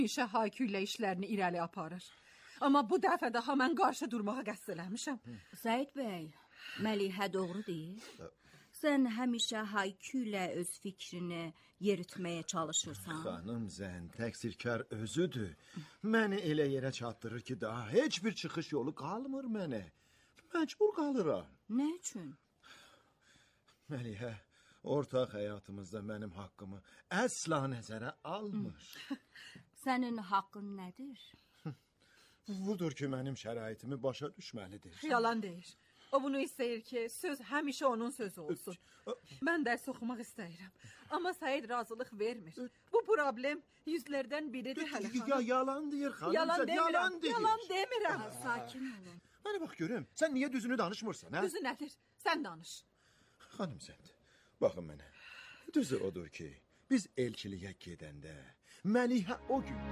İşə hayküylə işlərini irəli aparır. Amma bu dəfə daha mən qarşı durmağa qəsd eləmişəm. Səid bəy, Məlihə doğru deyir. Sən həmişə hayküylə öz fikrini yeritməyə çalışırsan. Xanım Zən, təqsirkar özüdür. Məni elə yerə çatdırır ki, daha heç bir çıxış yolu qalmır mənə. Məcbur qalıram. Nə üçün? Məlihə, ortaq həyatımızda mənim haqqımı əsla nəzərə almır. Sənin haqqın nədir? Budur ki, mənim şəraitimi başa düşməlidir. Yalan deyir. O bunu istəyir ki, söz həmişə onun sözü olsun. Mən dərs oxumaq istəyirəm. Amma Səid razılıq vermir. Bu problem yüzlərdən biridir hələ xanım. Yalan deyir xanım. Yalan demirəm. Yalan deyir. Yalan demirəm. Sakin olun. Mənə bax görüm, sən niyə düzünü danışmırsan, hə? Düzü nədir? Sən danış. Xanım Zənd, baxın mənə. Düzü odur ki, biz elçiliyə gedəndə Məlihə o gün...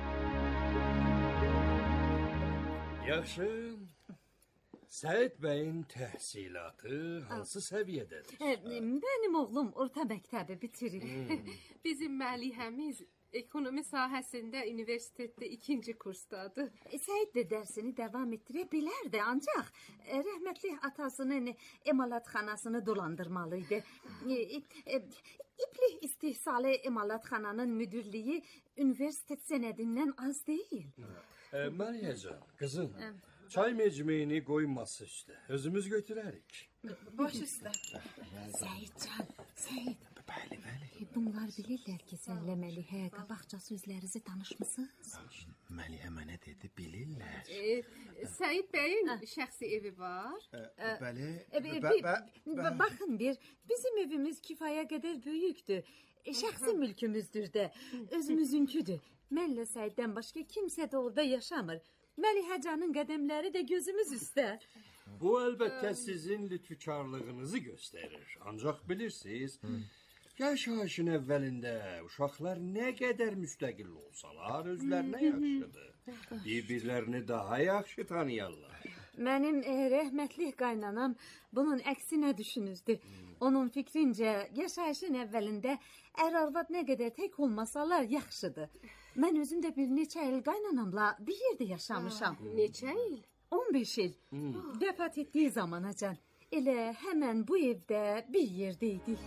Yaxşı, Səid bəyin təhsilatı hansı səviyyədədir? Benim oğlum orta məktəbi bitirir. Bizim Məlihəmiz ekonomi sahəsində universitetdə 2-ci kursdadır. Səid də dərsini davam etdirə bilərdi, ancaq rəhmətli atasının emalatxanasını dolandırmalıydı. İpli istihsalı emalatxananın müdürlüyü universitet sənədindən az deyil. Məlihəcan, qızım, çay mecmeyini qoyması üstə. Özümüz götürərik. Baş üstə. Səidcan, Səid. Bəli. Bunlar bilirlər ki, sənlə Məlihə qabaqca sözlərinizi danışmısınız. Məlihə mənə dedi, bilirlər. Səid bəyin şəxsi evi var. Bəli. Baxın bir, bizim evimiz kifaya qədər böyükdür. Şəxsi mülkümüzdür də, özümüzünküdür. Mənlə Səiddən başqa kimsə də orada yaşamır. Məlihəcanın qədəmləri də gözümüz üstə. Bu əlbəttə sizin lütfükarlığınızı göstərir. Ancaq bilirsiniz, yaşayışın əvvəlində uşaqlar nə qədər müstəqil olsalar, özlərinə yaxşıdır. Bir-birlərini daha yaxşı tanıyarlar. Mənim rəhmətli qaynanam bunun əksinə düşünüzdü. Onun fikrincə, yaşayışın əvvəlində ər-arvad nə qədər tək olmasalar yaxşıdır. Mən özüm də bir neçə il qaynanamla bir yerdə yaşamışam. Neçə il? 15 il. Vəfat etdiyi zamanacan. Elə həmən bu evdə bir yerdəydik.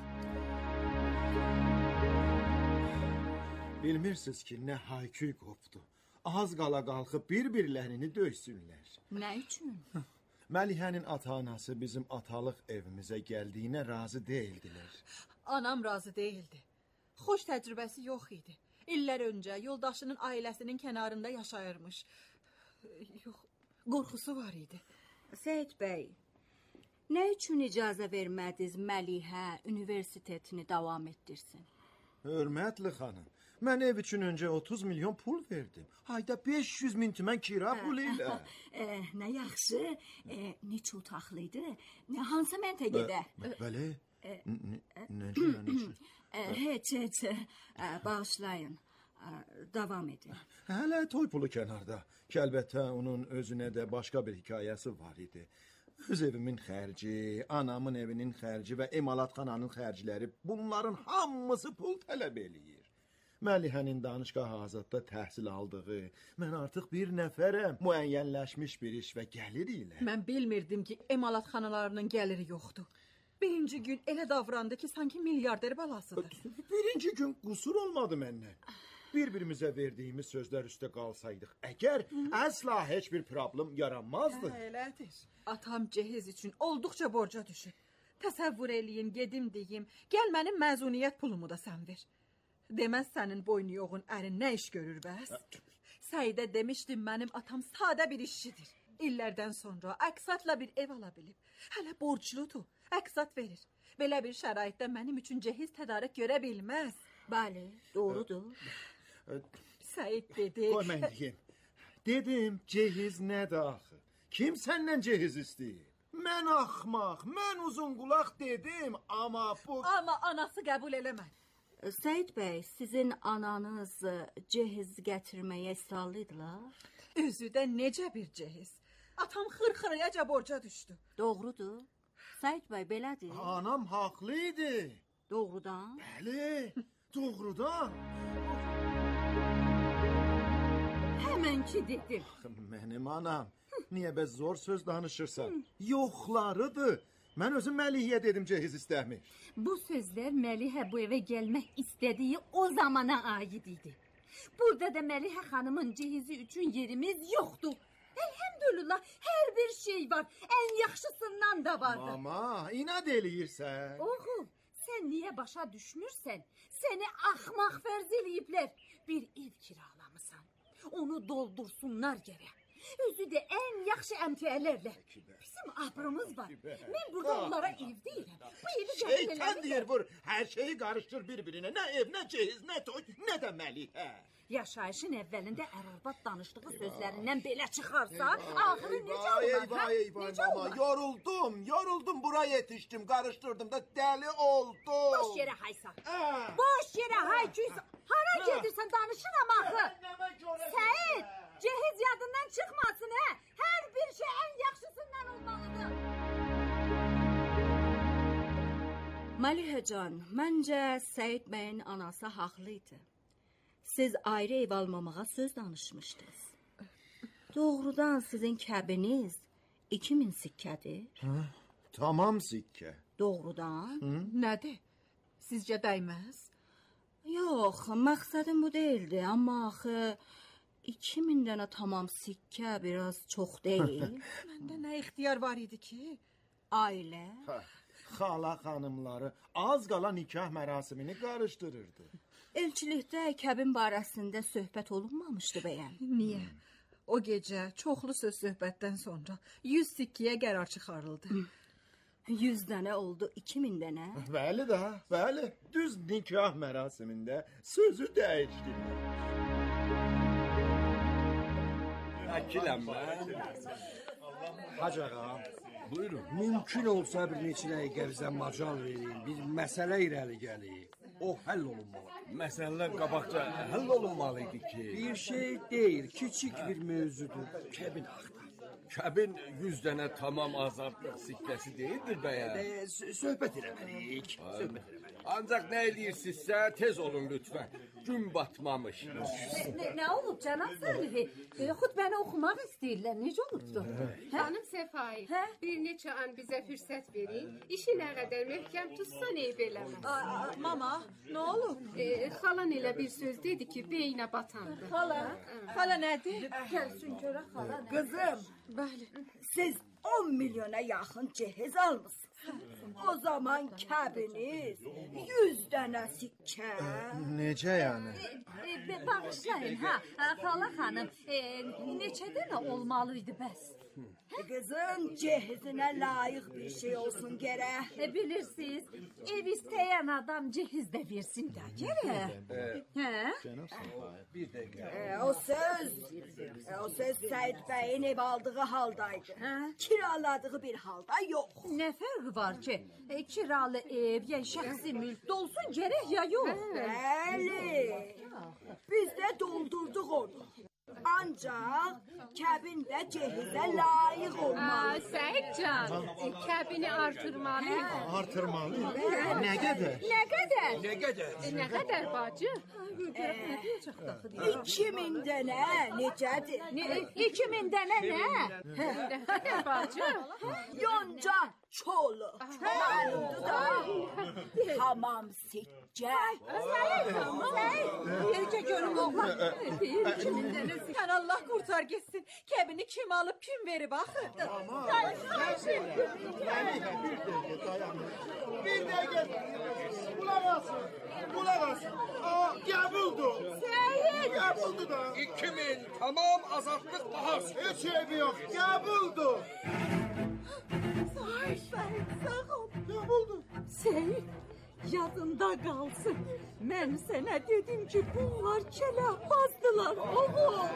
Bilmirsiniz ki, nə hayküy qopdu. Az qala qalxıb bir-birlərini döysünlər. Nə üçün? Məlihənin ata-anası bizim atalıq evimizə gəldiyinə razı deyildilər. Anam razı deyildi. Xoş təcrübəsi yox idi. İllər öncə yoldaşının ailəsinin kənarında yaşayırmış. Yox, qorxusu var idi. Səid bəy, nə üçün icazə vermədiniz Məlihə universitetini davam etdirsin? Hörmətli xanım, mən ev üçün öncə 30 milyon pul verdim. Hayda 500 min tümən kira pulu ilə. Nə yaxşı, neçə otaqlıydı? Hansı məntəqədə? Bəli, necə? Heç, bağışlayın, davam edin. Hələ toy pulu kənarda. Ki, əlbəttə, onun özünə də başqa bir hekayəsi var idi. Öz evimin xərci, anamın evinin xərci və emalatxananın xərcləri, bunların hamısı pul tələb eləyir. Məlihənin danışqah azadda təhsil aldığı, mən artıq bir nəfərəm, müəyyənləşmiş bir iş və gəlir ilə. Mən bilmirdim ki, emalatxanalarının gəliri yoxdur. Birinci gün elə davrandı ki, sanki milyarder balasıdır. Birinci gün qusur olmadı məndən. Bir-birimizə verdiyimiz sözlər üstə qalsaydıq, əgər əsla heç bir problem yaranmazdı. Elədir. Atam cehiz üçün olduqca borca düşüb. Təsəvvür eləyin, gedim deyim, gəl mənim məzuniyyət pulumu da sən ver. Deməz sənin boynu yoğun ərin nə iş görür bəs? Səidə demişdim, mənim atam sadə bir işçidir. İllərdən sonra əqsatla bir ev ala bilib. Hələ borcludur, əqsat verir. Belə bir şəraitdə mənim üçün cehiz tədarük görə bilməz. Bəli, doğrudur. Səid dedi. Qoy mən deyim. Dedim, cehiz nədir axı? Kim səndən cehiz istəyir? Mən axmaq, mən uzun qulaq dedim, amma bu... Amma anası qəbul eləmədi. Səid bəy, sizin ananız cehiz gətirməyə istəlidirlər? Özü də necə bir cehiz? Atam xırxırıyaca borca düşdü. Doğrudur. Səid bəy, belədir. Anam haqlı idi. Doğrudan? Bəli, doğrudan. mən ki dedim. Mənim anam, niyə bəz zor söz danışırsan? Yoxlarıdır. Mən özüm Məlihiyə dedim cehiz istəmir. Bu sözlər Məlihə bu evə gəlmək istədiyi o zamana aid idi. Burada da Məlihə xanımın cehizi üçün yerimiz yoxdur. Elhamdülillah, hər bir şey var. Ən yaxşısından da vardı. Mama, inat eləyirsən. Oğul, sən niyə başa düşmürsən? Səni axmaq fərz eləyiblər. Bir ev kiralamısan. Onu doldursunlar gərək. Özü də ən yaxşı əmtiələrlə. Bizim abrımız var. Mən burada onlara ev deyirəm. Bu evi Şeytan deyir vur, hər şeyi qarışdır bir-birinə. Nə ev, nə cehiz, nə toy, nə də Məlihə. Yaşayışın əvvəlində ər-arvad danışdığı sözlərindən belə çıxarsa, axırı necə olar? Eyvay, mama, yoruldum, buraya yetişdim, qarışdırdım da dəli oldum. Boş yerə haysa. Boş yerə hay küysə. Hara gedirsən danışıram axı. Səid, cehiz yadından çıxmasın, hə? Hər bir şey ən yaxşısından olmalıdır. Məlihəcan, məncə Səid bəyin anası haqlıydı. Siz ayrı ev almamağa söz danışmışdınız. Doğrudan sizin kəbiniz 2000 sikkədir. Tamam sikkə. Doğrudan? Nədir? Sizcə dəyməz? Yox, məqsədim bu değildi. Amma axı 2000 dənə tamam sikkə biraz çox deyil. Məndə nə ixtiyar var idi ki? Ailə. Xala xanımları az qala nikah mərasimini qarışdırırdı. Elçilikdə kəbin barəsində söhbət olunmamışdı bəyəm. Niyə? O gecə çoxlu söz söhbətdən sonra 100 sikkiyə qərar çıxarıldı. 100 dənə oldu, 2000 dənə. Bəli də, bəli. Düz nikah mərasimində sözü dəyişdilər. Əkilənmə. Hacı ağa, Buyurun. Mümkün olsa bir neçə dəqiqə bizə macal verin. Bir məsələ irəli gəlir. O həll olunmalı. Məsələlər qabaqca həll olunmalı idi ki. Bir şey deyil, kiçik bir mövzudur. Kəbin axtar. Kəbin 100 dənə tamam azadlıq sikkəsi deyildir bəyəm. Söhbət eləməliyik. Söhbət eləməliyik. Ancaq nə edirsinizsə tez olun lütfən. Gün batmamış. Nə olub cənab Səlihi? Xud məni oxumaq istəyirlər. Necə olubdu? Xanım Səfai, bir neçə an bizə fürsət verin. İşi nə qədər möhkəm tutsan eyb eləməz. Mama, nə olub? Xalan elə bir söz dedi ki, beyinə batandı. Xala nədir? Gəlsin görə xala. Kızım, Bəli. siz 10 milyona yaxın cehiz almışsınız. O zaman kəbiniz 100 dənə sikkə. necə yəni? Bağışlayın, xala xanım. Neçə dənə olmalıydı bəs? Qızın cehizinə layiq bir şey olsun gərək. Bilirsiniz, ev istəyən adam cehiz də versin də gərək. Bir dəqiqə. O söz Səid bəyin ev aldığı haldaydı. Kiraladığı bir halda yox. Nə fərqi var ki? Kiralı ev, ya şəxsi mülk dolsun gərək ya yox. Bəli. Biz də doldurduq onu. Ancaq kəbin də cehizə layiq olmalı. Səidcan, kəbini artırmalıyıq. Artırmalı. Nə qədər? Nə qədər? Nə qədər? Nə qədər bacı? 2000 dənə necədir? 2000 dənə nə? Nə qədər bacı? Yonca çolu. Malumdur da. Tamam sikkə. Yercə görüm oğlan. 2000 dənə. Sən Allah qurtar getsin. Kəbini kim alıb, kim verib axı? Bir dəqiqə. Qulaq asın. Qəbuldur. Qəbuldur da. 2000 tamam azadlıq bahar. Heç eybi yox. Qəbuldur. Seyid, yadında qalsın. Mən sənə dedim ki, bunlar kəlahbazdılar, oğul.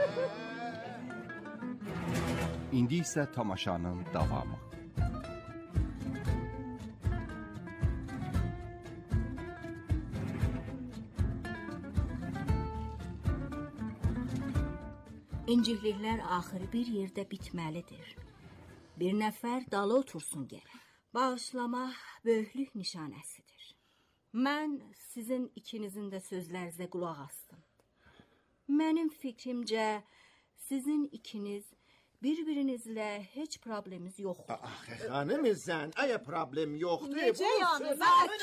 İndi isə tamaşanın davamı. İncikliklər axırı bir yerdə bitməlidir. Bir nəfər dalı otursun gərək. Bağışlamaq böyüklük nişanəsidir. Mən sizin ikinizin də sözlərinizə qulaq asdım. Mənim fikrimcə sizin ikiniz bir-birinizlə heç probleminiz yoxdur. Axı xanım sən, əgər problem yoxdur, Necə yəni?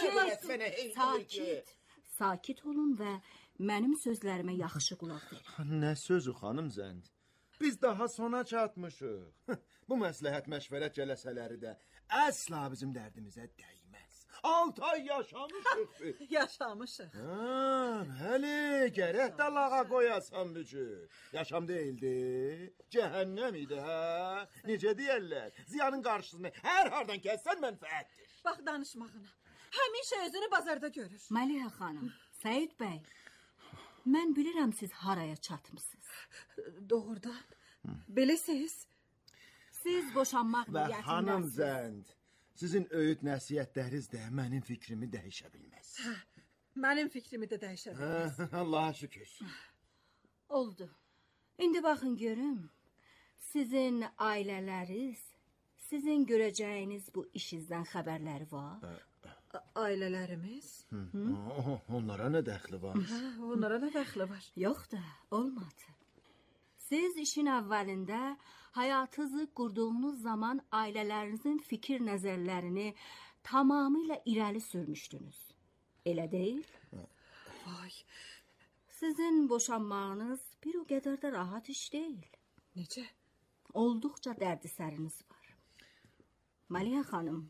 Sakit olun və mənim sözlərimə yaxşı qulaq verin. Nə sözü xanım zənd? Biz daha sona çatmışıq. Bu məsləhət məşvərət cələsələri də əsla bizim dərdimizə dəyməz. 6 ay yaşamışıq. Yaşamışıq. Bəli, gərək də lağa qoyasan bücür. Yaşam deyildi, cəhənnəm idi, hə? Necə deyərlər? Ziyanın qarşısını hər hardan kəssən mənfəətdir. Bax danışmağına. Həmişə özünü bazarda görür. Məlihə xanım, Səid bəy, mən bilirəm siz haraya çatmısınız. Doğrudan. Beləsiz. Siz boşanmaq Və xanım niyyətindəsiniz. zənd, sizin öyüd nəsiyyətləriniz də mənim fikrimi dəyişə bilməz. Mənim fikrimi də dəyişə bilməz. Allaha şükür. Oldu. İndi baxın görüm. Sizin ailələriniz, sizin görəcəyiniz bu işinizdən xəbərləri var. Ailələrimiz? Onlara nə dəxli var? Onlara nə dəxli var? Yox da, olmadı. Siz işin əvvəlində həyatınızı qurduğunuz zaman ailələrinizin fikir nəzərlərini tamamilə irəli sürmüşdünüz. Elə deyil? Vay, Sizin boşanmağınız bir o qədər də rahat iş deyil. necə? Olduqca dərdisəriniz var. Məlihə xanım,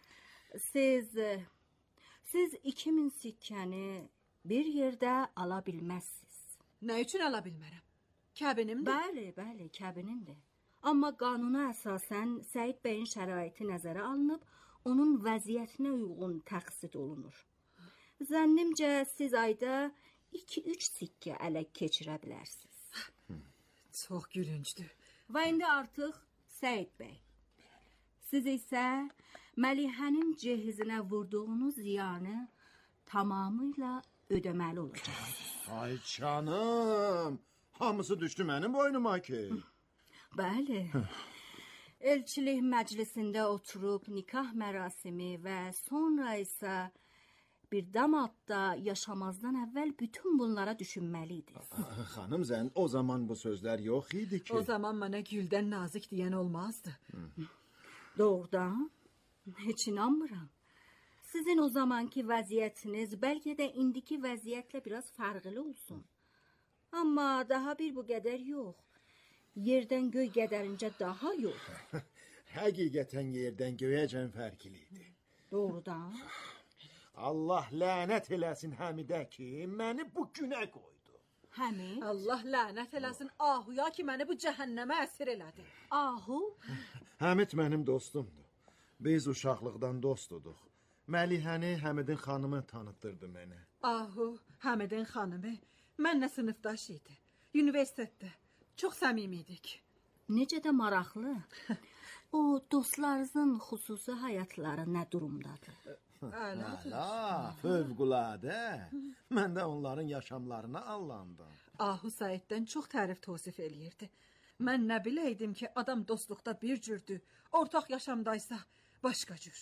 siz 2000 sikkəni bir yerdə ala bilməzsiniz. Nə üçün ala bilmərəm? Kəbinimdir. Bəli, kəbinindir. Amma qanuna əsasən Səid bəyin şəraiti nəzərə alınıb, onun vəziyyətinə uyğun təqsid olunur. Zənnimcə siz ayda 2-3 sikkə ələ keçirə bilərsiniz. Çox gülüncdür. Və indi artıq Səid bəy, siz isə Məlihənin cehizinə vurduğunuz ziyanı tamamilə ödəməli olacaqsınız. Ay canım, hamısı düşdü mənim boynuma ki. Bəli. Elçilik məclisində oturub nikah mərasimi və sonra isə bir damadda yaşamazdan əvvəl bütün bunlara düşünməliydiniz. Xanım zənd, o zaman bu sözlər yox idi ki. O zaman mənə güldən nazik deyən olmazdı. Doğrudan, heç inanmıram. Sizin o zamanki vəziyyətiniz bəlkə də indiki vəziyyətlə biraz fərqli olsun. Amma daha bir bu qədər yox. Yerdən göy qədərincə daha yox. Həqiqətən yerdən göyəcən fərqli idi. Doğrudan. Allah lənət eləsin Həmidə ki, məni bu günə qoydu. Həmin? Allah lənət eləsin ahuya ki, məni bu cəhənnəmə əsir elədi. Ahu? Həmid mənim dostumdur. Biz uşaqlıqdan dostuduq. Məlihəni Həmidin xanımı tanıtdırdı mənə. Ahu, Həmidin xanımı mənlə sinifdaş idi. Universitetdə. Çox səmimi idik. Necə də maraqlı. O dostlarınızın xüsusi həyatları nə durumdadır? Əla, fövqüladə. Mən də onların yaşamlarına allandım. Ahu Səiddən çox tərif tosif eləyirdi. Mən nə biləydim ki, adam dostluqda bir cürdür, ortaq yaşamdaysa başqa cür.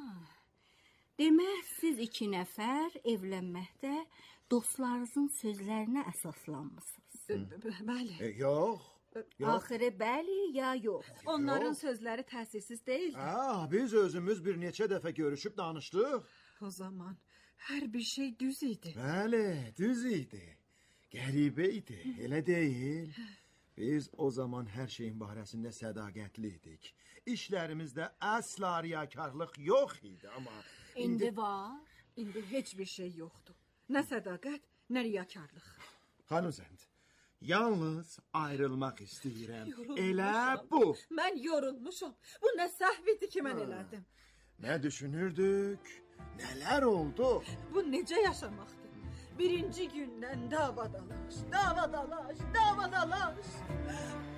Demək, siz 2 nəfər evlənməkdə dostlarınızın sözlərinə əsaslanmısınız. Bəli. Yox. Axırı bəli ya yox? Onların sözləri təsirsiz deyildi. Biz özümüz bir neçə dəfə görüşüb danışdıq. O zaman hər bir şey düz idi. Bəli, düz idi. Qəribə idi, elə deyil. Biz o zaman hər şeyin barəsində sədaqətli idik. İşlərimizdə əsla riyakarlıq yox idi, amma İndi var. İndi heç bir şey yoxdur. Nə sədaqət, nə riyakarlıq. Xanım zənd, yalnız ayrılmaq istəyirəm. Elə bu. Mən yorulmuşam. Bu nə səhv idi ki, mən elədim. Nə düşünürdük? Nələr oldu? Bu necə yaşamaqdır? Birinci gündən davadalaş, davadalaş, davadalaş.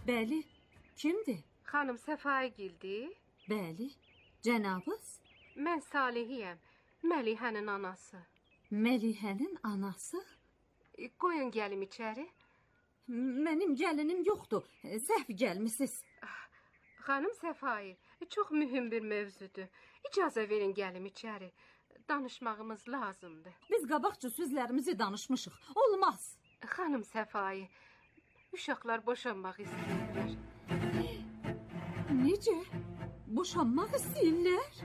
Bəli, kimdir? Xanım Səfaigildir. Bəli, cənabız. Mən Salihiyəm, Məlihənin anası. Məlihənin anası? Qoyun gəlim içəri. Mənim gəlinim yoxdur, səhv gəlmisiniz. Xanım Səfai, çox mühüm bir mövzudur. İcazə verin gəlim içəri. Danışmağımız lazımdır. Biz qabaqca sözlərimizi danışmışıq, olmaz. Xanım Səfai, uşaqlar boşanmaq istəyirlər. Necə? Boşanmaq istəyirlər?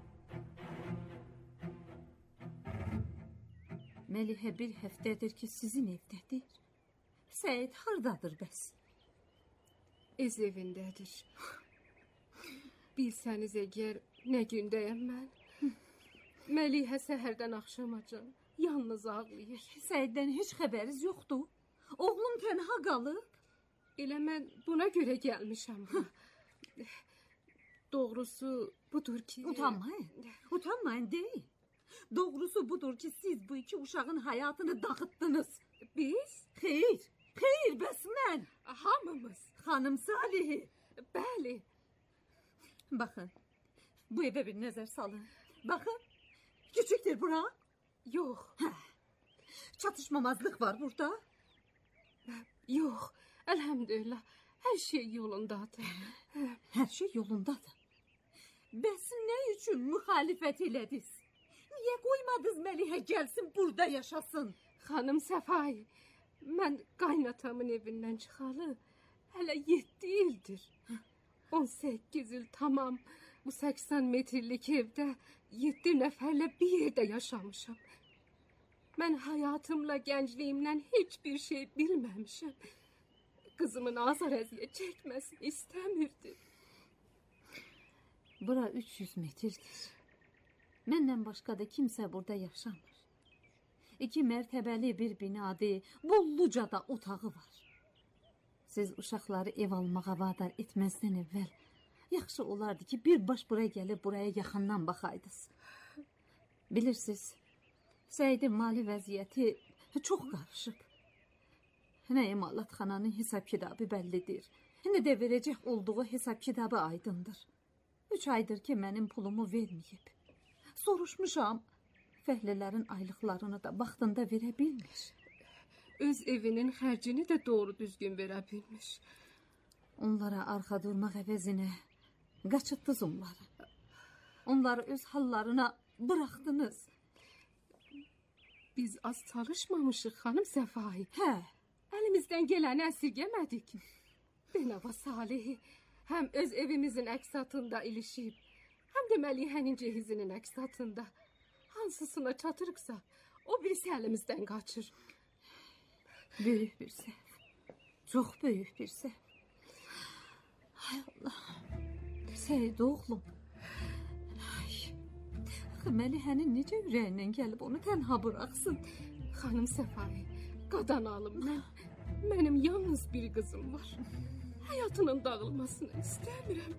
Məlihə bir həftədir ki, sizin evdədir. Səid hardadır bəs? Öz evindədir. Bilsəniz əgər nə gündəyəm mən. Məlihə səhərdən axşamacan yalnız ağlayır. Səiddən heç xəbəriz yoxdur. Oğlum tənha qalıb. Elə mən buna görə gəlmişəm bura. Doğrusu budur ki... Utanmayın deyin. Doğrusu budur ki, siz bu iki uşağın həyatını dağıtdınız. Biz? Xeyr, bəs mən. Hamımız. Xanım Salihi. Bəli. Baxın, bu evə bir nəzər salın. Baxın, küçükdür bura. Yox. Çatışmamazlıq var burada. Yox, əlhəmdülillah, hər şey yolundadır. Hər şey yolundadır. Bəs nə üçün müxalifət elədiniz? Niyə qoymadınız Məlihə gəlsin, burada yaşasın? Xanım Səfai, mən qaynatamın evindən çıxalı hələ 7 ildir. 18 il tamam bu 80 metrlik evdə 7 nəfərlə bir yerdə yaşamışam. Mən həyatımla, gəncliyimlə heç bir şey bilməmişəm. Qızımın azar əziyyət çəkməsini istəmirdim. Bura 300 metrdir. Məndən başqa da kimsə burada yaşamır. 2 mərtəbəli bir binadır, bolluca da otağı var. Siz uşaqları ev almağa vadar etməzdən əvvəl yaxşı olardı ki, birbaş buraya gəlib buraya yaxından baxaydınız. Bilirsiniz, Səidin mali vəziyyəti çox qarışıb. Nə emalatxananın hesab kitabı bəllidir, nə də verəcək olduğu hesab kitabı aydındır. 3 aydır ki, mənim pulumu verməyib. Soruşmuşam, fəhlələrin aylıqlarını da vaxtında verə bilmir. Öz evinin xərcini də doğru düzgün verə bilmiş. Onlara arxa durmaq əvəzinə qaçıtdınız onları. Onları öz hallarına bıraxdınız. Biz az çalışmamışıq, xanım Səfai. Hə. Əlimizdən gələni əsirgəmədik. Benava Salihi həm öz evimizin əksatında ilişib, həm də Məlihənin cehizinin əksatında. Hansısına çatırıqsa, o birisi əlimizdən qaçır. Böyük bir səhv. Çox böyük bir səhv. Hay Allah. Səid oğlum. Məlihənin necə ürəyindən gəlib onu tənha bıraxsın? Xanım Səfai, qadan alım mən. Mənim yalnız bir qızım var. Həyatının dağılmasını istəmirəm.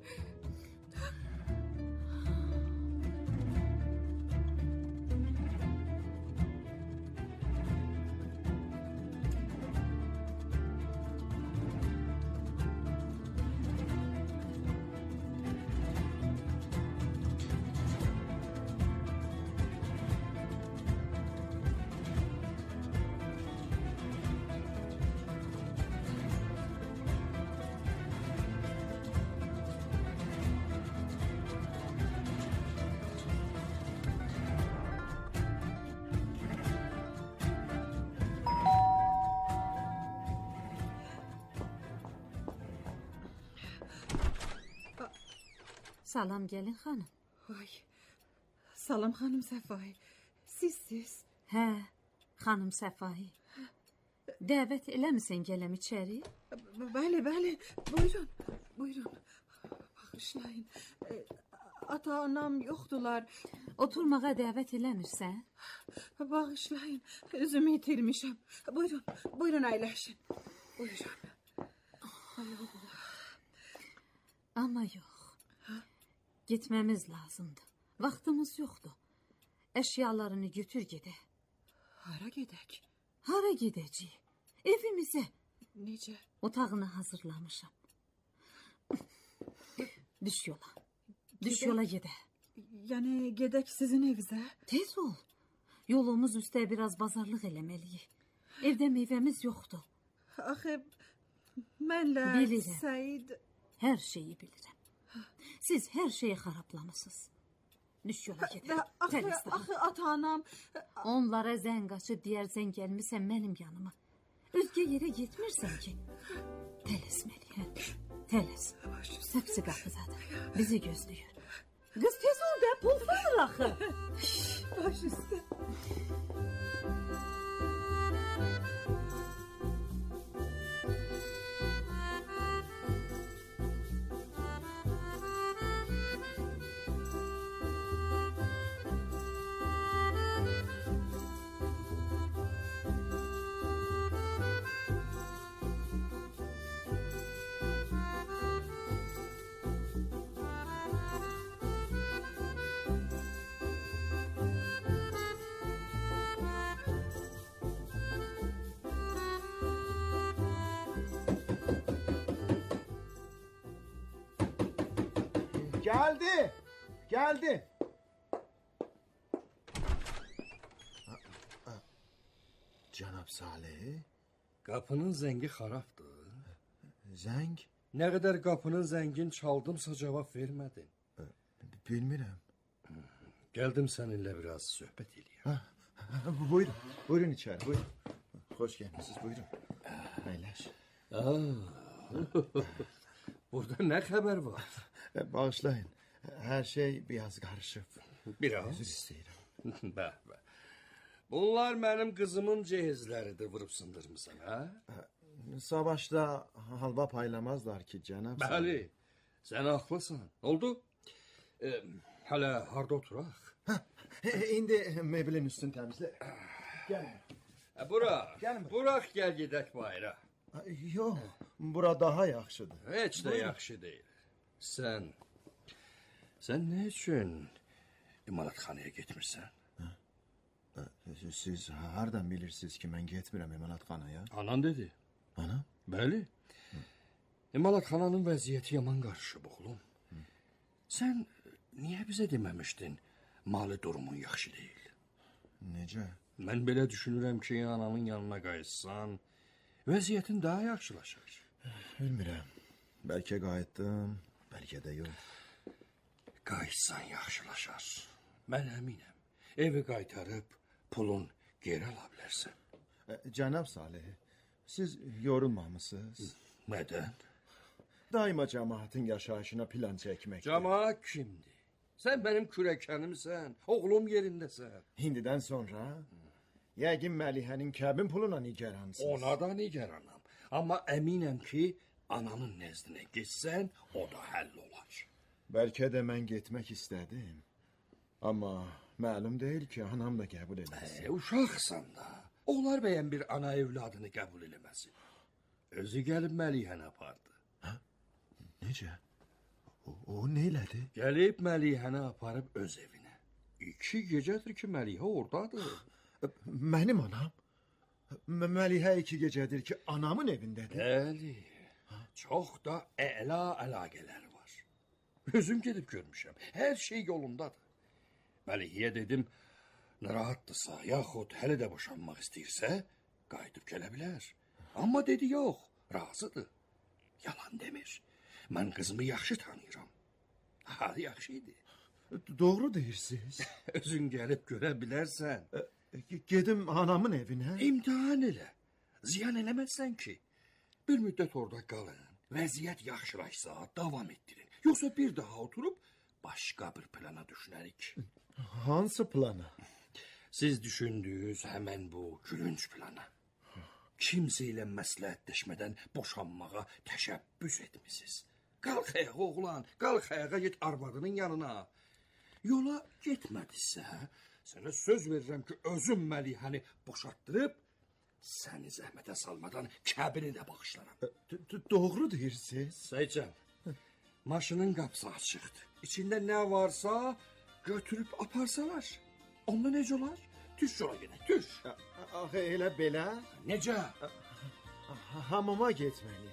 Salam gəlin xanım. Ay, salam xanım Səfai. Sizsiz? Hə, xanım Səfai. Dəvət eləmisən gələm içəri? Bəli. Buyurun. Bağışlayın. Ata, anam yoxdular. Oturmağa dəvət eləmirsən? Bağışlayın. Özümü itirmişəm. Buyurun əyləşin. Buyurun. Ay Allah. Amma yox. Getməmiz lazımdır. Vaxtımız yoxdur. Əşyalarını götür gedək. Hara gedək? Hara gedəcəyik? Evimizə. Necə? Otağını hazırlamışam. Düş yola. Düş yola gedək. Yəni gedək sizin evinizə? Tez ol. Yolumuz üstə biraz bazarlıq eləməliyik. Evdə meyvəmiz yoxdur. Axı mənlə Bilirəm. Səid Hər şeyi bilirəm. Siz hər şeyi xarablamısınız. Düş yola gedək. axı ata-anam Onlara zəng açıb deyərsən gəlmisən mənim yanıma. Özgə yerə getmirsən ki. Tələsməliyəm. Tələs. Hepsi qapıdadır. Bizi gözləyir. Qız tez ol da pul var axı. baş üstə. Geldi. Geldi. Cenab Salih. Qapının zəngi xarabdır. Zəng? Nə qədər qapının zəngin çaldımsa cavab vermədin. Bilmirəm. Gəldim səninlə biraz söhbət eləyəm. Buyurun. Buyurun içeri. Buyurun. Hoş gelmişsiniz. Buyurun. Əyləş. Burada nə xəbər var? Bağışlayın. Her şey biraz karışık. Biraz. Özür istəyirəm. Bəh. Bunlar mənim qızımın cehizləridir, vurub sındırmısan, ha? Savaşta halva paylamazlar ki Cenab. Bəli, sən haqlısan. Oldu? Hələ harda oturaq? İndi meblin üstünü təmizlə. Gəlin. Bura. Gəlin. Buraq gəl gedək bayra. Yox, bura daha yaxşıdır. Heç də yaxşı deyil. Sən nə üçün imalatxanaya getmirsən? Siz hardan bilirsiniz ki mən getmirəm imalatxanaya? Anan dedi. Ana? Bəli. İmalatxananın vəziyyəti yaman qarışıb, oğlum. Sən niyə bizə deməmişdin mali durumun yaxşı deyil? Necə? Mən belə düşünürəm ki, ananın yanına qayıtsan, vəziyyətin daha yaxşılaşar. Bilmirəm. Bəlkə qayıtdım, bəlkə də yox. Qayıtsan yaxşılaşar. Mən əminəm. Evi qaytarıb pulun geri ala bilərsən. Cənab Salih, siz yorulmamışsınız. Nədən? Daima cəmaatın yaşayışına plan çəkmək. Cəmaat kimdir? Sən mənim kürəkənimsən, oğlum yerindəsən. Hindidən sonra yəqin Məlihənin kəbin puluna nigaranısınız. Ona da nigaranam. Amma əminəm ki, ananın nəzdinə getsən, o da həll olar. Bəlkə də mən getmək istədim. Amma məlum deyil ki, anam da qəbul eləsin. Uşaqsan da. Olar bəyən bir ana evladını qəbul eləməsin. Özü gəlib Məlihəni apardı. Necə? O neylədi? Gəlib Məlihəni aparıb öz evinə. 2 gecədir ki, Məlihə oradadır. Mənim anam? Məlihə 2 gecədir ki, anamın evindədir. Bəli. Çox da əla əlaqələri var. Özüm gedib görmüşəm. Hər şey yolundadır. Məlihəyə dedim, narahatdırsa, yaxud hələ də boşanmaq istəyirsə, qayıdıb gələ bilər. Amma dedi, yox, razıdır. Yalan demir. Mən qızımı yaxşı tanıyıram. Hal yaxşı idi. Doğru deyirsiniz. Özün gəlib görə bilərsən. Gedim anamın evinə. İmtihan elə. Ziyan eləməzsən ki. Bir müddət orada qalın. Vəziyyət yaxşılaşsa davam etdirin. Yoxsa bir daha oturub başqa bir plana düşünərik. Hansı plana? Siz düşündüyünüz həmən bu gülünç plana. Kimsə ilə məsləhətləşmədən boşanmağa təşəbbüs etmisiniz. Qalx ayağa oğlan, qalx ayağa get arvadının yanına. Yola getmədisə, sənə söz verirəm ki, özüm Məlihəni boşatdırıb, səni zəhmətə salmadan kəbini də bağışlaram. Doğru deyirsiniz. Səycan, maşının qapısı açıqdır. İçində nə varsa götürüb aparsalar. Onda necə olar? Düş yola gedək, düş. Axı elə belə? Necə? Hamama getməliyəm.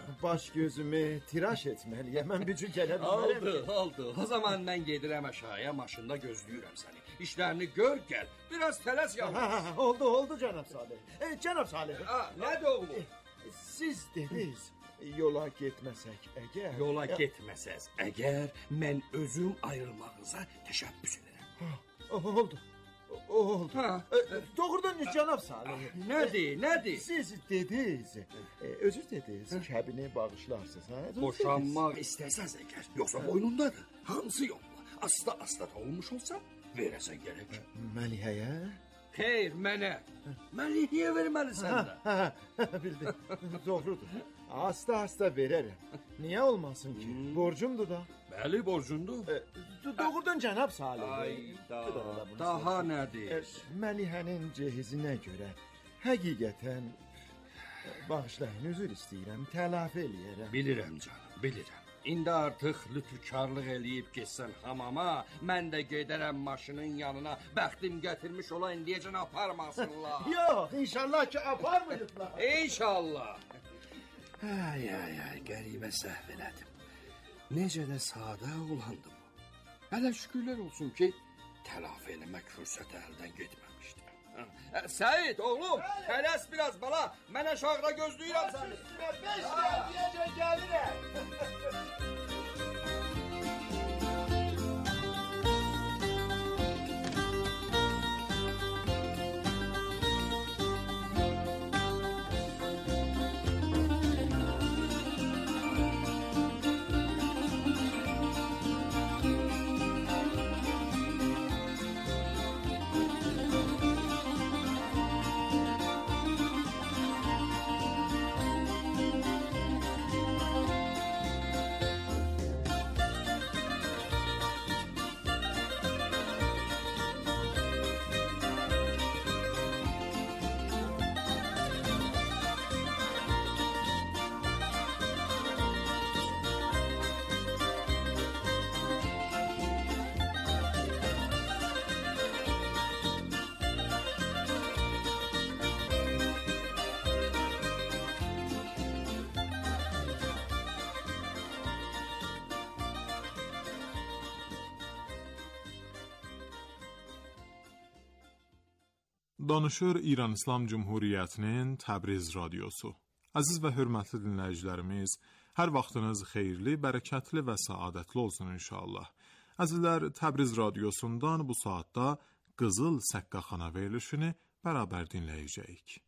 baş gözümü tıraş etməliyəm. Mən bir cür gələ bilmərəm. Oldu. O zaman mən gedirəm aşağıya, maşında gözləyirəm səni. İşlərini gör, gəl. Biraz tələs yalnız. Oldu cənab Salih. Cənab Salih. Nədir oğlum? Siz dediniz, yola getməsək əgər... Yola getməsəz əgər, mən özüm ayrılmağınıza təşəbbüs edirəm. Oldu. Doğrudan cənab Salih. Nədir? Siz dediniz, özür dediniz, kəbini bağışlarsınız, hə? Boşanmaq istəsəz əgər, yoxsa boynundadır. Hansı yolla? Asta olmuş olsa, verəsən gərək. Məlihəyə? Xeyr, mənə. Məlihəyə verməlisən də. Bildim, doğrudur. Asta verərəm. Niyə olmasın ki? Borcumdur da. Bəli, borcundur. Doğrudan cənab Salih. Daha nədir? Məlihənin cehizinə görə həqiqətən bağışlayın, üzr istəyirəm, tələfi eləyərəm. Bilirəm canım, bilirəm. İndi artıq lütfkarlıq eləyib getsən hamama, mən də gedərəm maşının yanına, bəxtim gətirmiş ola indiyəcən aparmasınlar. Yox, inşallah ki aparmayıblar. İnşallah. Ay, qəribə səhv elədim. Necə də sadə oğlandı bu. Hələ şükürlər olsun ki, tələfi eləmək fürsəti əldən getməmişdi. Səid, oğlum, tələs biraz bala, mən aşağıda gözləyirəm səni. 5 deyəcək gəlirəm. Danışır İran İslam Cumhuriyyətinin Təbriz radiosu. Əziz və hörmətli dinləyicilərimiz, hər vaxtınız xeyirli, bərəkətli və səadətli olsun inşallah. Əzizlər, Təbriz radiosundan bu saatda Qızıl Səqqaxana verilişini bərabər dinləyəcəyik.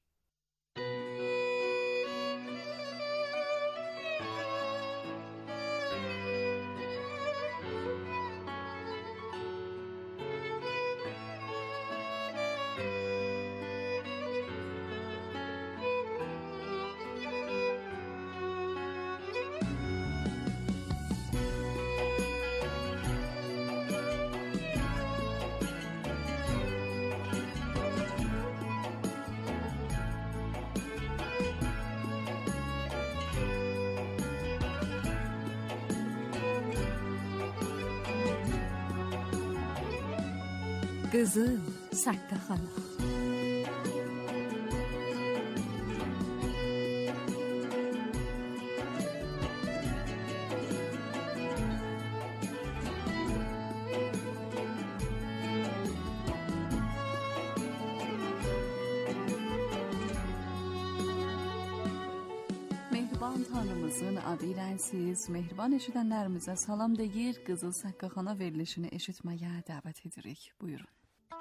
Qızıl Səqqaxana. Mehriban Tanrımızın adıyla siz mehriban eşidənlərimizə salam deyir, Qızıl Səqqaxana verilişini eşitməyə dəvət edirik. Buyurun.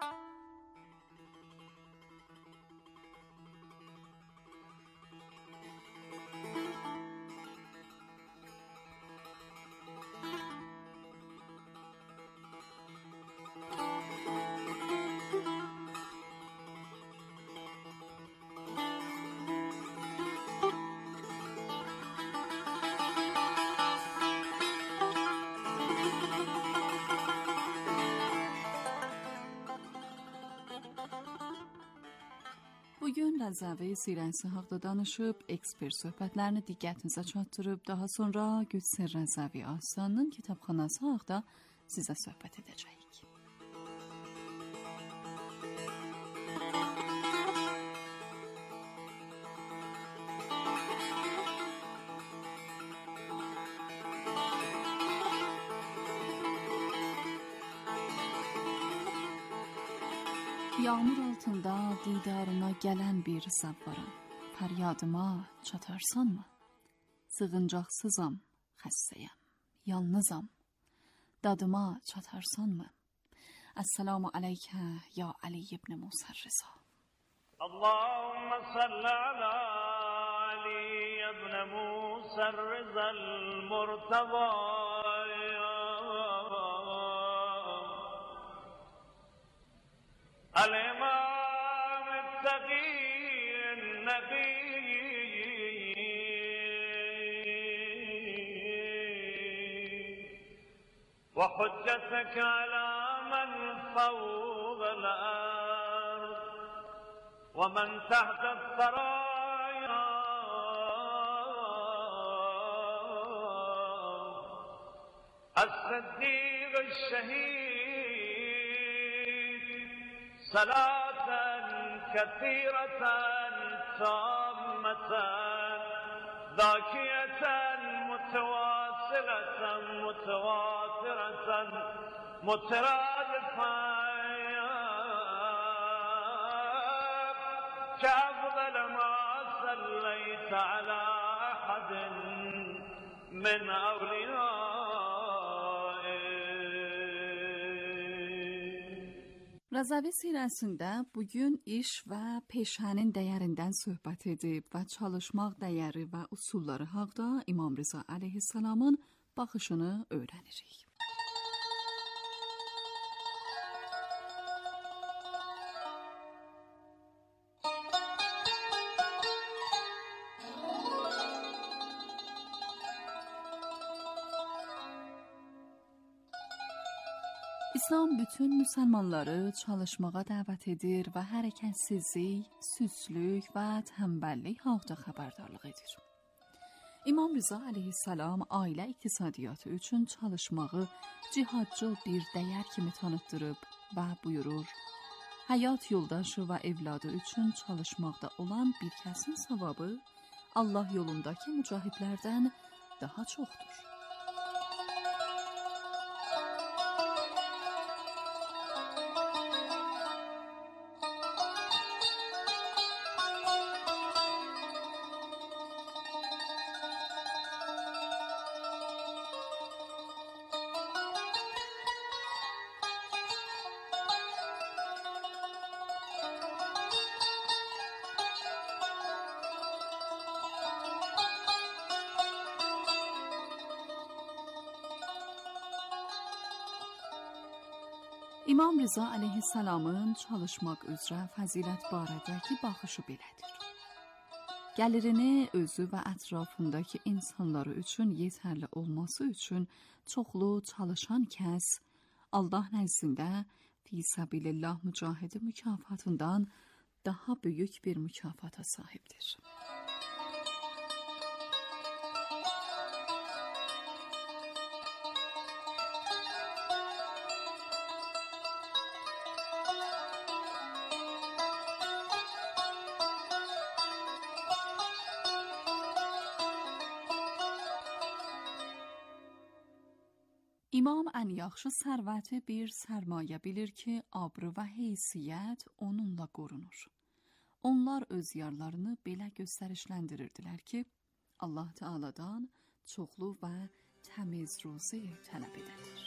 Bugün Rəzəvi Sirənsi haqda danışıb, ekspert söhbətlərini diqqətinizə çatdırıb, daha sonra Gülsər Rəzəvi Aslanın kitabxanası haqda sizə söhbət edəcəyik. Yağmur altında didarına gələn bir səvvaram. Fəryadıma çatarsanmı? Sığıncaqsızam, xəstəyəm, yalnızam. Dadıma çatarsanmı? Esselamu aleykə ya Ali ibn Musa Rıza. Allahümme salli ala Ali ibn Musa Rıza al-Murtaba. الإمام التقي النبي وحجتك على من فوق الأرض ومن تحت الثرايا الصديق الشهيد صلاة كثيرة تامة ذاكية متواصلة متواترة مترادفة كأفضل ما صليت على أحد من أوليائك. Rəzəvi sirəsində bugün iş və peşənin dəyərindən söhbət edib və çalışmaq dəyəri və usulları haqqında İmam Rıza əleyhissalamın baxışını öyrənirik. İslam bütün müsəlmanları çalışmağa dəvət edir və hərəkətsizlik, süslük və tənbəllik haqqında xəbərdarlıq edir. İmam Rıza əleyhissalam ailə iqtisadiyyatı üçün çalışmağı cihadcıl bir dəyər kimi tanıtdırıb və buyurur: həyat yoldaşı və evladı üçün çalışmaqda olan bir kəsin savabı Allah yolundakı mücahidlərdən daha çoxdur. İmam Rıza əleyhissalamın çalışmaq üzrə fəzilət barədəki baxışı belədir. Gəlirini özü və ətrafındakı insanları üçün yetərli olması üçün çoxlu çalışan kəs Allah nəzdində fisabilillah mücahidi mükafatından daha böyük bir mükafata sahibdir. İmam ən yaxşı sərvəti bir sərmayə bilir ki, abrı və heysiyyət onunla qorunur. Onlar öz yarlarını belə göstərişləndirirdilər ki, Allah Teala'dan çoxlu və təmiz ruzi tələb edilir.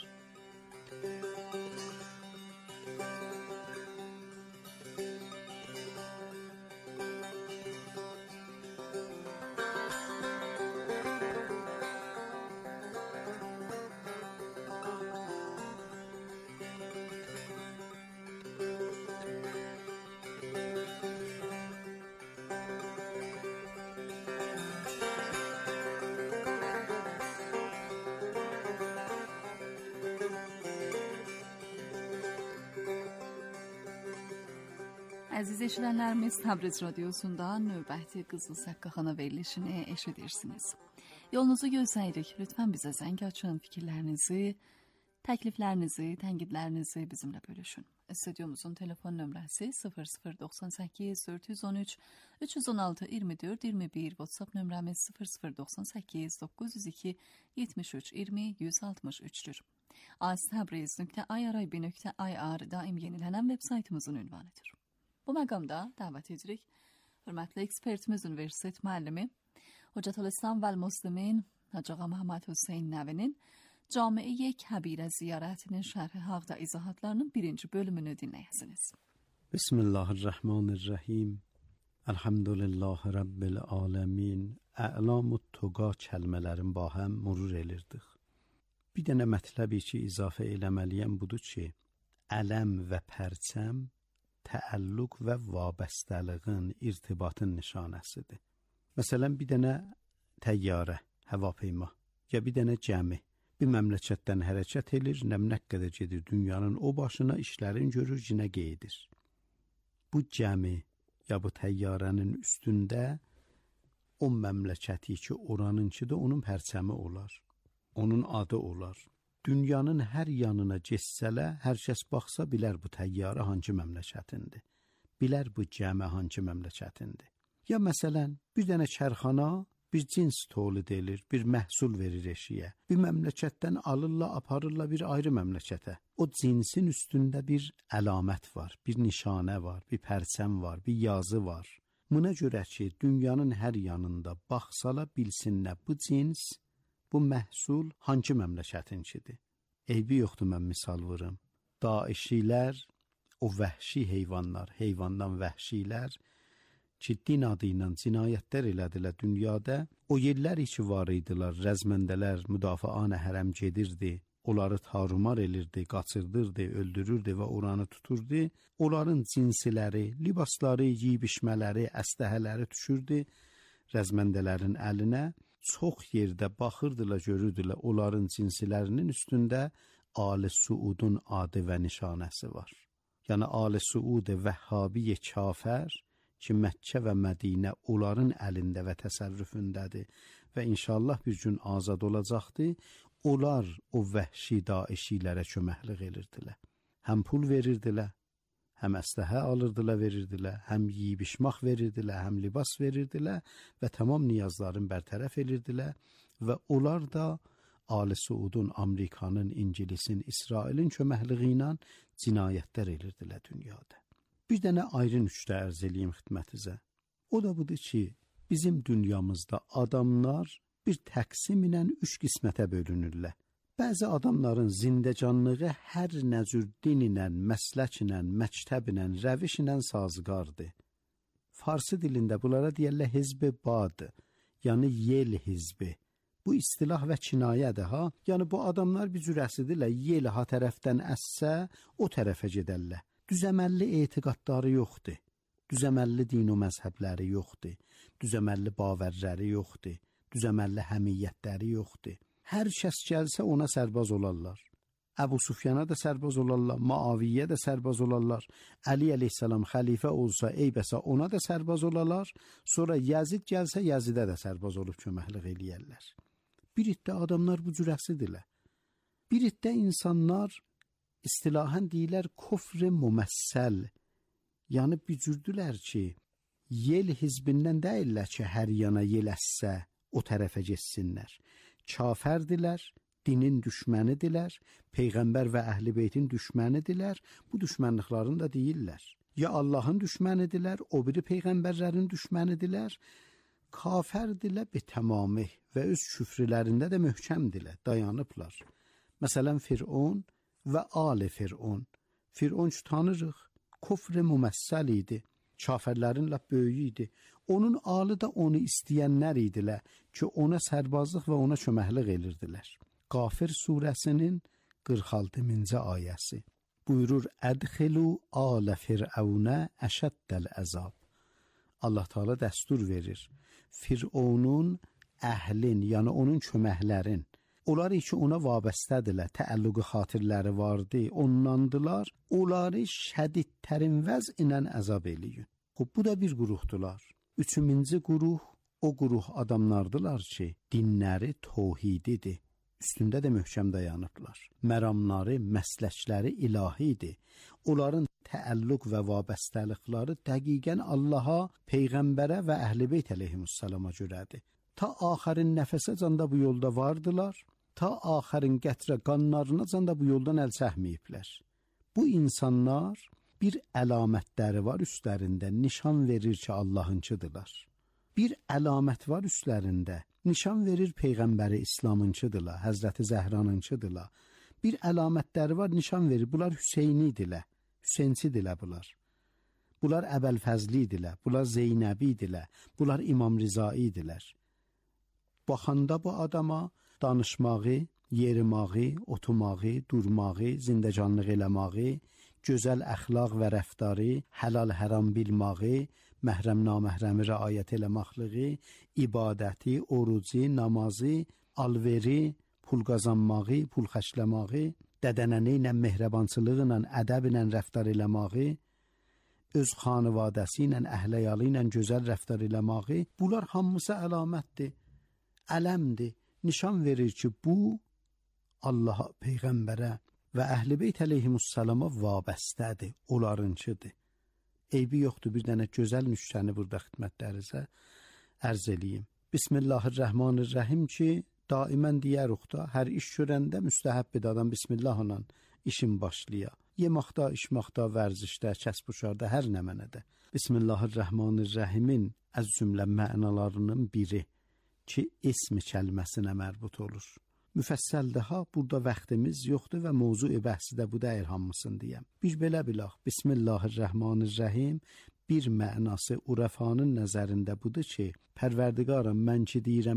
Əziz eşidənlərimiz, Təbriz Radiosunda növbəti Qızıl Səqqaxana verilişini eşidirsiniz. Yolunuzu gözləyirik. Lütfən bizə zəng açın, fikirlərinizi, təkliflərinizi, tənqidlərinizi bizimlə bölüşün. Stüdyomuzun telefon nömrəsi 0098 413 316 24 21, WhatsApp nömrəmiz 0098 902 73 20 163-dür. az Təbriz.ir daim yenilenen web saytımızın ünvanıdır. Bu məqamda davet edirik hörmətli ekspertimiz, Universitet müəllimi Hocətülislam və Müslimin Hacı Ağa Məhəmməd Hüseyn Nəvinin Camiə Kəbirə ziyarətinin şərhi haqda izahatlarının 1-ci bölümünü dinləyəsiniz. Bismillahirrahmanirrahim. Elhamdülillahi Rabbil alemin. Əlam-ı tuqa kəlmələrin ba həm murur elirdik. Bir dənə mətləbi ki, izafə eləməliyəm budur ki, ələm və pərçəm təəlluq və vabəstəliğin, irtibatın nişanəsidir. Məsələn, bir dənə təyyarə, həvapeyma, ya bir dənə gəmi bir məmləkətdən hərəkət edir, nə qədər gedir dünyanın o başına, işlərin görür, cinə qeydir. Bu gəmi ya bu təyyarənin üstündə o məmləkəti ki, oranınkidir, onun pərçəmi olar, onun adı olar. Dünyanın hər yanına geçsələ, hər kəs baxsa bilər bu təyyarə hangi məmləkətindir, bilər bu gəmi hangi məmləkətindir. Ya məsələn, bir dənə kərxana bir cins tolid edir, bir məhsul verir eşiyə. Bir məmləkətdən alırlar, aparırlar bir ayrı məmləkətə. O cinsin üstündə bir əlamət var, bir nişanə var, bir pərçəm var, bir yazı var. Buna görə ki, dünyanın hər yanında baxsalar bilsinlər bu cins, bu məhsul hangi məmləkətinkidir. Eybi yoxdur, mən misal vurum. Daişilər, o vəhşi heyvanlar, heyvandan vəhşilər, ki, din adı ilə cinayətlər elədilər dünyada, o yerlər ki var idilər, rəzməndələr, müdafiə-anə hərəm gedirdi, onları tarumar elirdi, qaçırdırdı, öldürürdü və oranı tuturdu. Onların cinsiləri, libasları, yiyib-içmələri, əstəhələri düşürdü rəzməndələrin əlinə. Çox yerdə baxırdılar, görürdülər, onların cinsilərinin üstündə Ali Suudun adı və nişanəsi var. Yəni Ali Suud Vəhhabi kafər ki, Məkkə və Mədinə onların əlində və təsərrüfündədir və inşallah bir gün azad olacaqdır. Onlar o vəhşi daişilərə köməklik edirdilər. Həm pul verirdilər, həm əstəhə alırdılar, verirdilər, həm yiyib-içmək verirdilər, həm libas verirdilər və tamam niyazlarını bərtərəf edirdilər və onlar da Ali Suudun, Amerikanın, İngilisin, İsrailin köməkliyi ilə cinayətlər edirdilər dünyada. Bir dənə ayrı nüqtə ərz eləyim xidmətinizə. O da budur ki, bizim dünyamızda adamlar bir təqsim ilə 3 qismətə bölünürlər. Bəzi adamların zindəcanlığı hər nə cür din ilə, məslək ilə, məktəb ilə, rəviş ilə sazgardır. Farsı dilində bunlara deyirlər hizb-i bad, yəni yel hizbi. Bu istilah və kinayədir ha. Yəni bu adamlar bir cürəsidirlər, yel ha tərəfdən əssə, o tərəfə gedərlər. Düzəməlli etiqadları yoxdur, düzəməlli din o məzhəbləri yoxdur, düzəməlli bavərləri yoxdur, düzəməlli həmiyyətləri yoxdur. Hər kəs gəlsə ona sərbaz olarlar. Əbu Sufyana da sərbaz olarlar, Muaviyyə də sərbaz olarlar. Əli əleyhissalam xəlifə olsa, eybəsə ona da sərbaz olarlar. Sonra Yazid gəlsə, Yazidə də sərbaz olub köməklik eləyərlər. Bir iddə adamlar bu cürəsidirlər. Bir iddə insanlar istilahən deyilər kufr-i müməssəl. Yəni bücürdülər ki, yel hizbindən deyirlər ki, hər yana yel əssə, o tərəfə geçsinlər. Kafərdilər, dinin düşmənidirlər, Peyğəmbər və Əhl-i Beytin düşmənidirlər, bu düşmənliklərini də deyirlər. Ya Allahın düşmənidirlər, o biri Peyğəmbərlərin düşmənidirlər, kafərdirlər bir tamamı və öz küfrlərində də möhkəmdirlər, dayanıblar. Məsələn, Fir'un və Ali Fir'un. Fir'un ki tanırıq, kufr-i müməssəl idi, kafirlərin lap böyüyü idi. Onun alı da onu istəyənlər idilər ki, ona sərbazlıq və ona köməklik edirdilər. Qafir surəsinin 46-cı ayəsi buyurur: "Ədxilu alə fir'aunə əşəddəl əzab." Allah Teala dəstur verir. Fir'aunun əhlin, yəni onun köməklərin, onları ki ona vabəstədirlər, təəlluqi xatirləri vardı, ondandılar, onları şədidtərin vəz ilə əzab eləyin. Bu da bir qruhdular. Üçüncü qruh, o qruh adamlardılar ki, dinləri tövhididir, üstündə də möhkəm dayanıblar. Məramları, məsləkləri ilahidir. Onların təəlluq və vabəstəlikləri dəqiqən Allaha, Peyğəmbərə və Əhl-i Beyt əleyhissalama görədir. Ta axərin nəfəsə canda bu yolda vardılar. ta axərin qətrə qanlarınacan da bu yoldan əl çəkməyiblər. Bu insanlar bir əlamətləri var üstlərində, nişan verir ki, Allahınkıdırlar. Bir əlamət var üstlərində, nişan verir Peyğəmbəri İslamınkıdırlar, Həzrəti Zəhranınkıdırlar. Bir əlamətləri var, nişan verir, bunlar Hüseynidirlər, Hüseynçidirlər bunlar. Bunlar Əbəlfəzlidirlər, bunlar Zeynəbidirlər, bunlar İmam Rizaidirlər. Baxanda bu adama danışmağı, yerimağı, otumağı, durmağı, zindəcanlıq eləməyi, gözəl əxlaq və rəftarı, həlal-həram bilməyi, məhrəm-naməhrəmi rəayət eləməkliyi, ibadəti, orucu, namazı, alveri, pul qazanmağı, pul xərcləməyi, dədənəni ilə mehribançılıqla, ədəblə rəftar eləməyi, öz xanivadəsi ilə, əhləyalı ilə gözəl rəftar eləməyi, bunlar hamısı əlamətdir, ələmdir, nişan verir ki, bu Allaha, Peyğəmbərə və Əhl-i Beyt əleyhimussalama vabəstədir, onlarınkıdır. Eybi yoxdur, bir dənə gözəl nüşəni burada xidmətlərinizə ərz eləyim. Bismillahirrahmanirrahim ki, daimən deyəruq da, hər iş görəndə müstəhəbbidir adam Bismillahla işin başlaya. Yemaqda, içmaqda, vərzişdə, kəsb-uşarda, hər nə mənədə. Bismillahirrahmanirrahimin az cümlə mənalarının biri ki, ismi kəlməsinə mərbut olur. Müfəssəldir ha, burada vaxtımız yoxdur və mövzu-i bəhsi də bu dəyir hamısını deyəm. Bir belə bilaq, Bismillahirrahmanirrahim bir mənası urəfanın nəzərində budur ki, Pərverdigaram mən ki deyirəm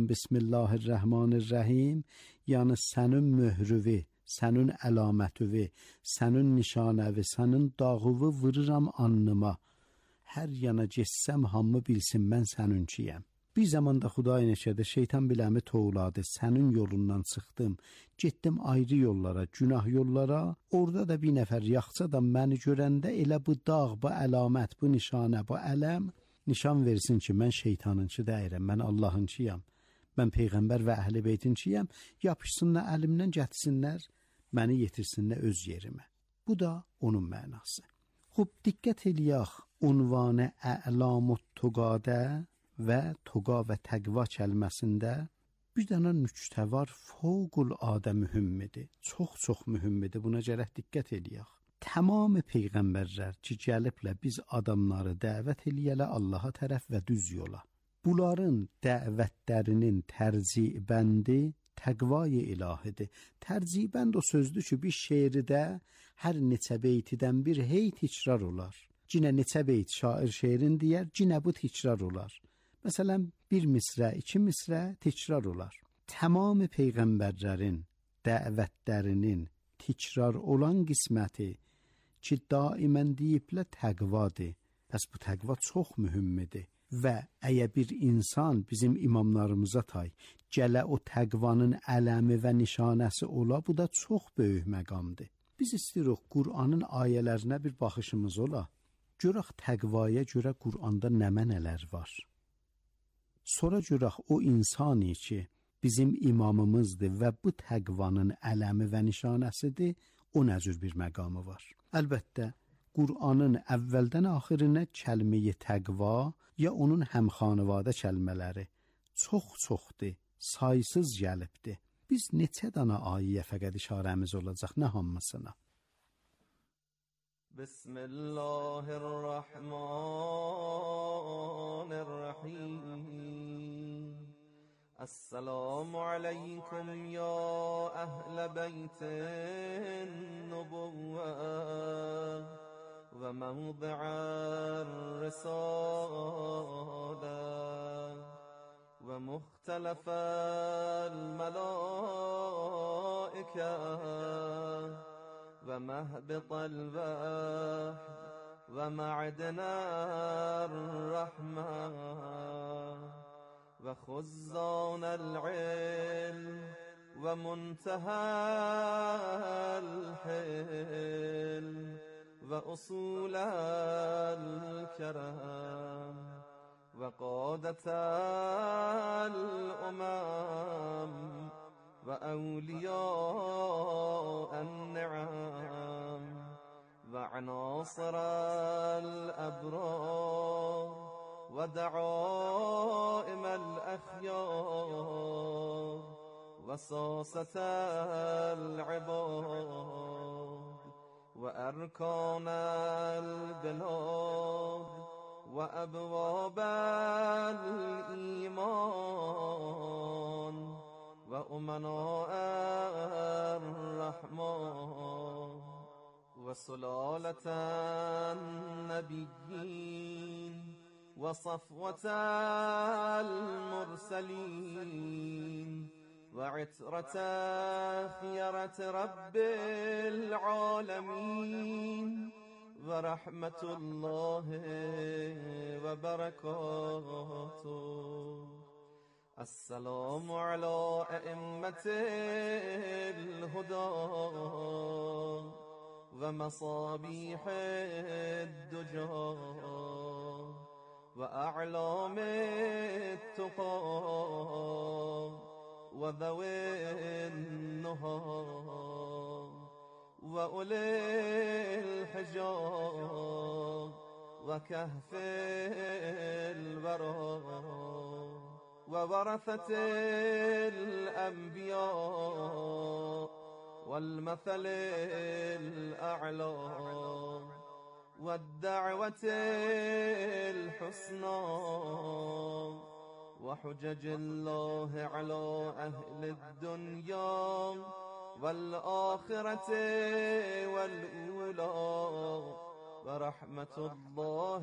Bismillahirrahmanirrahim, yəni sənin möhrüvi, sənin əlamətüvi, sənin nişanəvi, sənin dağıvı vırıram alnıma. Hər yana getsəm hamı bilsin mən səninkiyəm. Bir zamanda Xuday neçədə şeytan biləmi toğladı, sənin yolundan çıxdım, getdim ayrı yollara, günah yollara, orada da bir nəfər yaxça da məni görəndə elə bu dağ, bu əlamət, bu nişanə, bu ələm, nişan versin ki, mən şeytanınçı deyirəm, mən Allahınkıyam, mən Peyğəmbər və Əhl-i Beytinkiyəm, yapışsınlar əlimdən gətirsinlər, məni yetirsinlər öz yerimə. Bu da onun mənası. Xub, diqqət eləyək, unvanı əlamut tuqadə və tuqa və təqva kəlməsində bir dənə nüktə var, fövqüladə mühümmidir, çox mühümmidir, buna gərək diqqət eləyək. Tamam peyğəmbərlər ki, gəliblə biz adamları dəvət eləyələ Allaha tərəf və düz yola. Bunların dəvətlərinin tərcibəndi təqva-i ilahidir. Tərcibənd o sözdür ki, bir şeirdə hər neçə beytidən bir hey təkrar olar. Cinə neçə beyt şair şeirin deyər, cinə bu təkrar olar. Məsələn, bir misrə, iki misrə təkrar olar. Tamam peyğəmbərlərin dəvətlərinin təkrar olan qisməti ki, daimən deyiblə təqvadır. Pəs bu təqva çox mühümmidir. Və əgər bir insan bizim imamlarımıza tay, gələ o təqvanın ələmi və nişanəsi ola, bu da çox böyük məqamdır. Biz istəyirik Qur'anın ayələrinə bir baxışımız ola. Görək təqvaya görə Qur'anda nə mənələr var. Sonra görək o insani ki, bizim imamımızdır və bu təqvanın ələmi və nişanəsidir, o nə cür bir məqamı var. Əlbəttə, Qur'anın əvvəldən axirinə kəlməyi təqva ya onun həmxanıvadə kəlmələri çoxdur, saysız gəlibdir. Biz neçə dana ayiyə fəqət işarəmiz olacaq, nə hamısına? Bismillahirrahmanirrahim. Esselamu aleykum ya əhl-i beytin nubuvvə və mevdi'ar risalə və muxtelefel melaikə və mehbitel vəhy və ma'diner rahmə və xuzzanel ilm və muntehel hilm və usulel kerem və qadatel umam və evliyaen ni'am və anasirel ebrar ودعائم الأخيار وخصاصة العباد وأركان البلاد وأبواب الإيمان وأمناء الرحمن وسلالة النبيين وصفوة المرسلين وعترة خيرة رب العالمين ورحمة الله وبركاته. السلام على أئمة الهدى ومصابيح الدجى وأعلام التقى وذوي النهى وأولي الحجاب وكهف الورى وورثة الأنبياء والمثل الأعلى والدعوة الحسنى وحجج الله على أهل الدنيا والآخرة والأولى ورحمة الله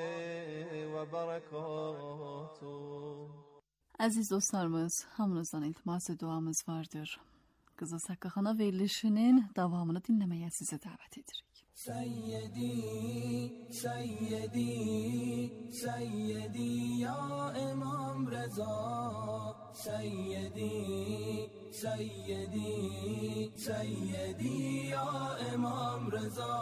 وبركاته. Aziz dostlarımız, hamınızdan iltimas ve duamız vardır. Kızıl Saqqaxana verilişinin davamını dinləməyə sizi dəvət edirik. Seyyedi, Seyyedi, Seyyedi ya İmam Reza. Seyyedi, Seyyedi, Seyyedi ya İmam Reza.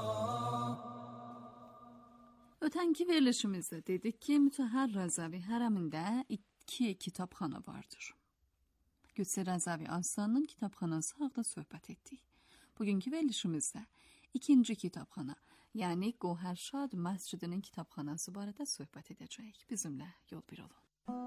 Ötənki verilişimizdə dedik ki, Mütəhhər Rəzavi hərəmində 2 kitabxana vardır. Qüdsə Rəzavi Astanının kitabxanası haqda söhbət etdik. Bugünkü verilişimizdə 2-ci kitabxana, yəni Gohərşad məscidinin kitabxanası barədə söhbət edəcəyik. Bizimlə yol bir olun.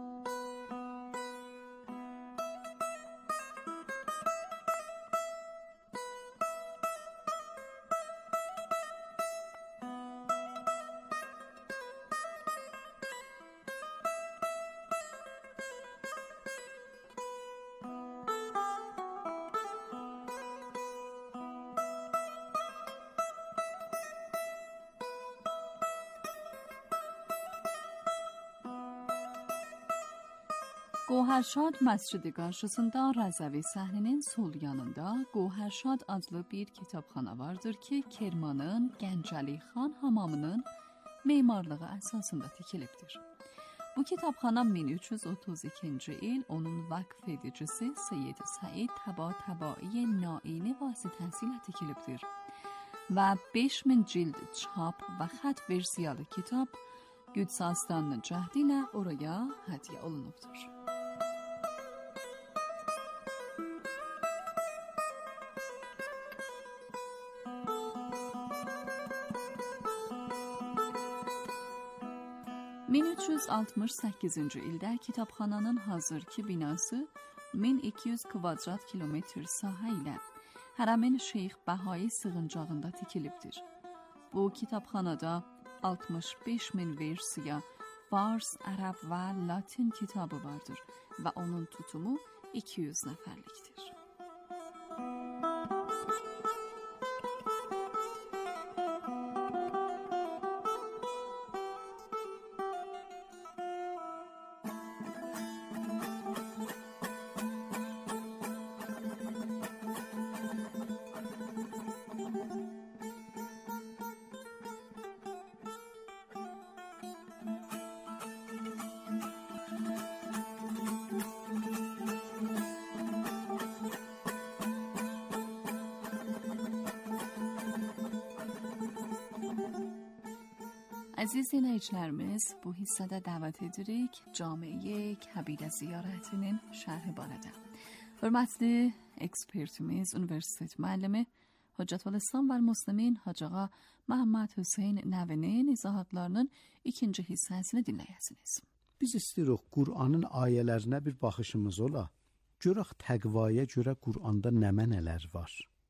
Gohərşad məscidi qarşısında Rəzəvi səhninin sol yanında Gohərşad adlı bir kitabxana vardır ki, Kermanın Gəncəli Xan hamamının memarlığı əsasında tikilibdir. Bu kitabxana 1332-ci il onun vəqf edicisi Seyyid Səid Təbatəbai Naini vasitəsilə tikilibdir və 5000 cild çap və xət versiyalı kitab Qüds Astanının cəhdi ilə oraya hədiyyə olunubdur. – 1368-ci ildə kitabxananın hazırki binası 1200 kvadrat kilometr sahə ilə Hərəmin Şeyx Bəhayi sığıncağında tikilibdir. Bu kitabxanada 65.000 versiya fars, ərəb və latin kitabı vardır və onun tutumu 200 nəfərlikdir. Əziz dinləyicilərimiz, bu hissədə dəvət edirik Camiə Kəbirə ziyarətinin şərhi barədə. Hörmətli ekspertimiz, universitet müəllimi Hüccətülislam və Müslimin Hacı Ağa Məhəmməd Hüseyn Nəvinin izahatlarının ikinci hissəsini dinləyəsiniz. Biz istəyirik Qur'anın ayələrinə bir baxışımız ola. görək təqvaya görə Quranda nə mənələr var.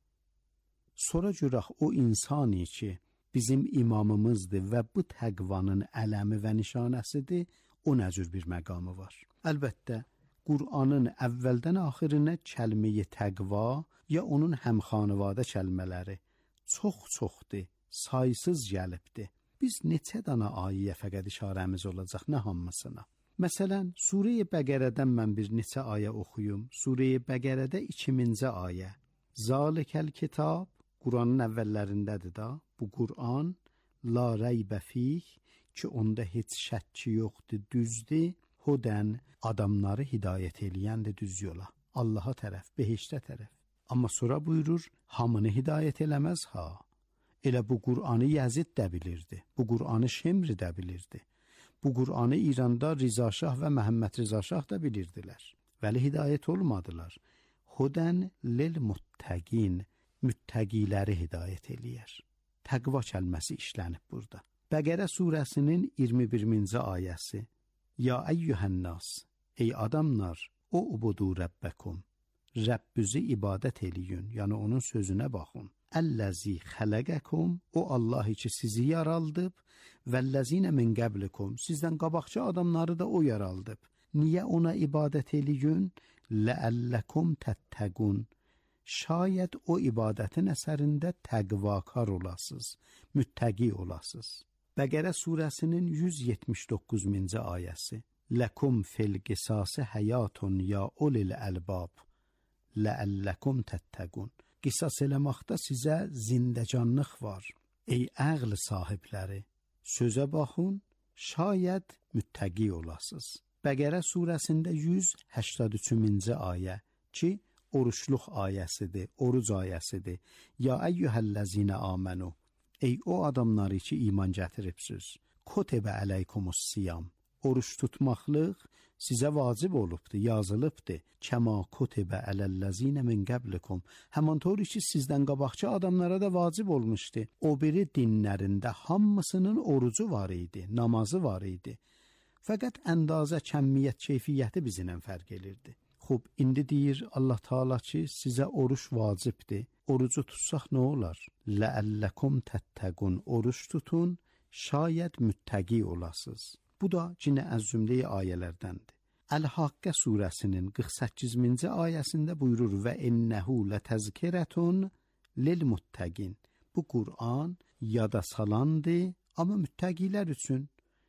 Sonra görək o insani ki, bizim imamımızdır və bu təqvanın ələmi və nişanəsidir, o nə cür bir məqamı var. Əlbəttə, Qur'anın əvvəldən axirinə kəlməyi təqva ya onun həmxanıvadə kəlmələri çox-çoxdur, saysız gəlibdir. Biz neçə dana ayə fəqət işarəmiz olacaq, nə hamısına. Məsələn, Surə-i Bəqərədən mən bir neçə ayə oxuyum. Surə-i Bəqərədə 2000-ci ayə. Zalikəl kitab, Qur'anın əvvəllərindədir da. Bu Qur'an, la reybə fih, ki onda heç şəkki yoxdur, düzdür. Hudən adamları hidayət eləyəndir düz yola. Allaha tərəf, behiştə tərəf. Amma sonra buyurur, hamını hidayət eləməz ha. Elə bu Qur'anı Yəzid də bilirdi. Bu Qur'anı Şimri də bilirdi. Bu Qur'anı İranda Riza Şah və Məhəmməd Riza Şah da bilirdilər. Vəli hidayət olmadılar. Hudən lil muttəqin, müttəqiləri hidayət eləyər. Təqva kəlməsi işlənib burada. Bəqərə surəsinin 21-ci ayəsi. Ya əyyühənnas, ey adamlar, o ubudu rəbbəkum. Rəbbüzü ibadət eləyin, yəni onun sözünə baxın. Əlləzi xələqəkum, o Allah ki sizi yaraldıb, vəlləzinə min qəblikum, sizdən qabaqçı adamları da o yaraldıb. Niyə ona ibadət eləyin? Ləəlləkum təttəqun. Şayət o ibadətin əsərində təqvakar olasınız, müttəqi olasınız. Bəqərə surəsinin 179-cu ayəsi. Ləkum fil qisası həyatun ya ulil əlbab. Ləəlləkum təttəqun. Qisas eləməkdə sizə zindəcanlıq var. Ey əql sahibləri, sözə baxın, şayət müttəqi olasınız. Bəqərə surəsində 183-cü ayə ki, oruçluq ayəsidir, oruc ayəsidir. Ya əyyühəlləzinə amənu. Ey o adamları ki iman gətiribsiz. Kutibə əleykumus siyam. Oruç tutmaqlıq sizə vacib olubdur, yazılıbdır. Kəma kutibə ələl-ləzinə min qəblikum. Həmantor ki sizdən qabaqçı adamlara da vacib olmuşdu. O biri dinlərində hamısının orucu var idi, namazı var idi. Fəqət əndazə, kəmmiyyət, keyfiyyəti bizimlə fərq elirdi. Xub, indi deyir Allah Taala ki sizə oruç vacibdir. Orucu tutsaq nə olar? Ləəlləkum təttəqun. Oruç tutun, şayət müttəqi olasınız. Bu da cinə əz-zümləyi ayələrdəndir. Əl-Haqqə surəsinin 48-ci ayəsində buyurur və innəhu lətəzkirətun lil-muttəqin. Bu Qur'an yada salandır, amma müttəqilər üçün.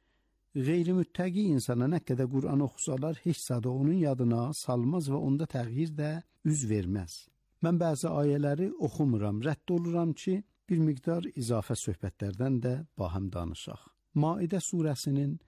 Qeyri-müttəqi insana nə qədər Qur'an oxusalar, heç sadə onun yadına salmaz və onda təğyir də üz verməz. Mən bəzi ayələri oxumuram, rədd oluram ki, bir miqdar izafə söhbətlərdən də bahəm danışaq. Maidə surəsinin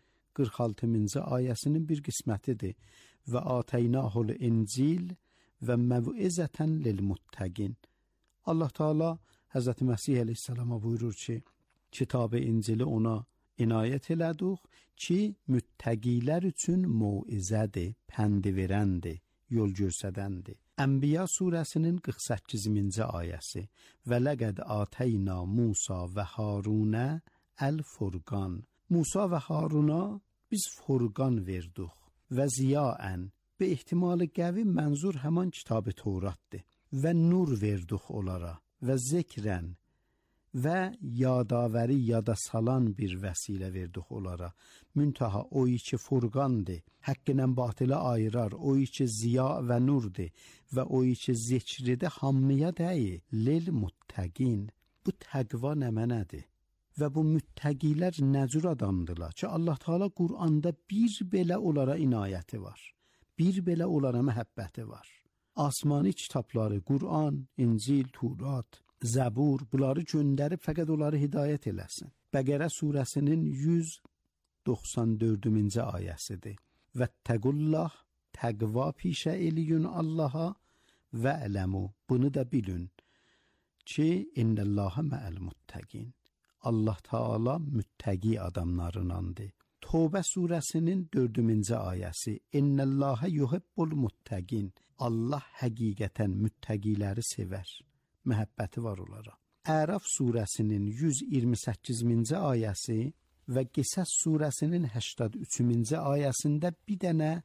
46-cı ayəsinin bir qismətidir. Və āteynahul İncil və məv'izətən lil-muttəqin. Allah Taala Həzrət Məsih əleyhissalama buyurur ki, kitab-ı İncili ona inayət elədik ki, müttəqilər üçün mauizədir, pəndi verəndir, yol göstərəndir. Ənbiya surəsinin 48-ci ayəsi. Və ləqəd ətəyna Musa və Harunə əl-Furqan. Musa və Haruna biz Furqan verdik və ziyaən. Be ehtimali qəvi mənzur həman kitab-ı Tevratdır. Və nur verdik onlara və zikrən və yadavəri yada salan bir vəsilə verdik onlara. Müntaha o ki Furqandır, həqqinən batılı ayırar, o ki ziya və nurdur və o ki zikridir hamıya deyil, lil muttəqin. Bu təqva nə mənədir? Və bu müttəqilər nə cür adamdırlar ki, Allah Taala Qur'anda bir belə onlara inayəti var, bir belə onlara məhəbbəti var. Asmani kitabları, Qur'an, İncil, Tevrat, Zəbur, bunları göndərib fəqət onları hidayət eləsin. Bəqərə surəsinin 194-cü ayəsidir. Vəttəqullah, təqva pişə eliyün Allaha və ələmu, bunu da bilin ki, innəllahə məəl muttəqin. Allah Taala müttəqi adamlarınandır. Tövbə surəsinin 4-cü ayəsi. İnnəllahə yuhibbul muttəqin. Allah həqiqətən müttəqiləri sevər. Məhəbbəti var onlara. Əraf surəsinin 128-ci ayəsi və Qisas surəsinin 83-cü ayəsində bir dənə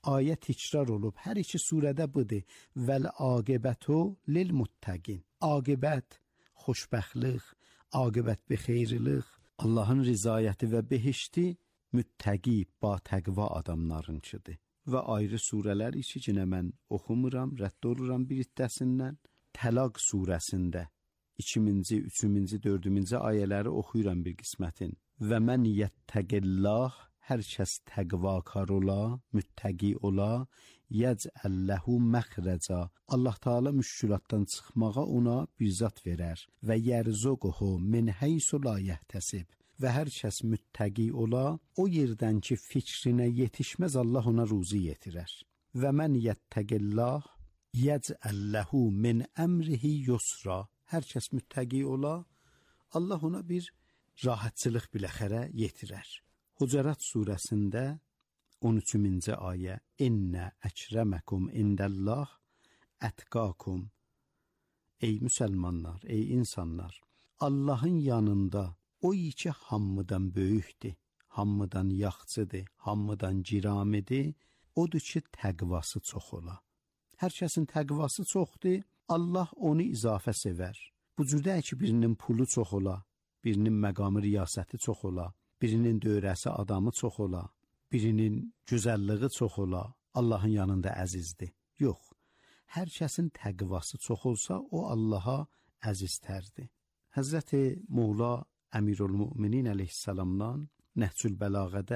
ayə təkrar olub. Hər iki surədə budur. Vəl aqibətu lilmuttəqin. Aqibət, xoşbəxtlik, aqibət bi xeyirlik, Allahın rizayəti və behişti müttəqi, ba təqva adamlarınçıdır. Və ayrı surələr içinə mən oxumuram, rədd oluram bir iddəsindən. Təlaq surəsində 2-ci, 3-cü, 4-cü ayələri oxuyuram bir qismətin. Və mən yettəqillah, hər kəs təqvakar ola, müttəqi ola, yecəlləhu məxrəca. Allah Taala müşkülatdan çıxmağa ona bir zat verər və yərzuquhu min haysu la yəhtasib. Və hər kəs müttəqi ola, o yerdən ki fikrinə yetişməz Allah ona ruzi yetirər. Və mən yettəqillah, yecəlləhu min əmrihi yusra. Hər kəs müttəqi ola, Allah ona bir rahatçılıq biləxərə yetirər. Hucurat surəsində 13-cü ayə. İnnə əkrəməkum indəllah ətqakum. Ey müsəlmanlar, ey insanlar, Allahın yanında o ki hamıdan böyükdür, hamıdan yaxçıdır, hamıdan giramidir, odur ki təqvası çox ola. Hər kəsin təqvası çoxdur, Allah onu izafə sevər. Bu cürdə ki birinin pulu çox ola, birinin məqamı riyasəti çox ola, birinin dövrəsi adamı çox ola, birinin gözəlliyi çox ola, Allahın yanında əzizdir. Yox, hər kəsin təqvası çox olsa, o Allaha əziztərdir. Həzrəti Moğla Əmirülmüminin əleyhissalamdan Nəhcül Bəlağədə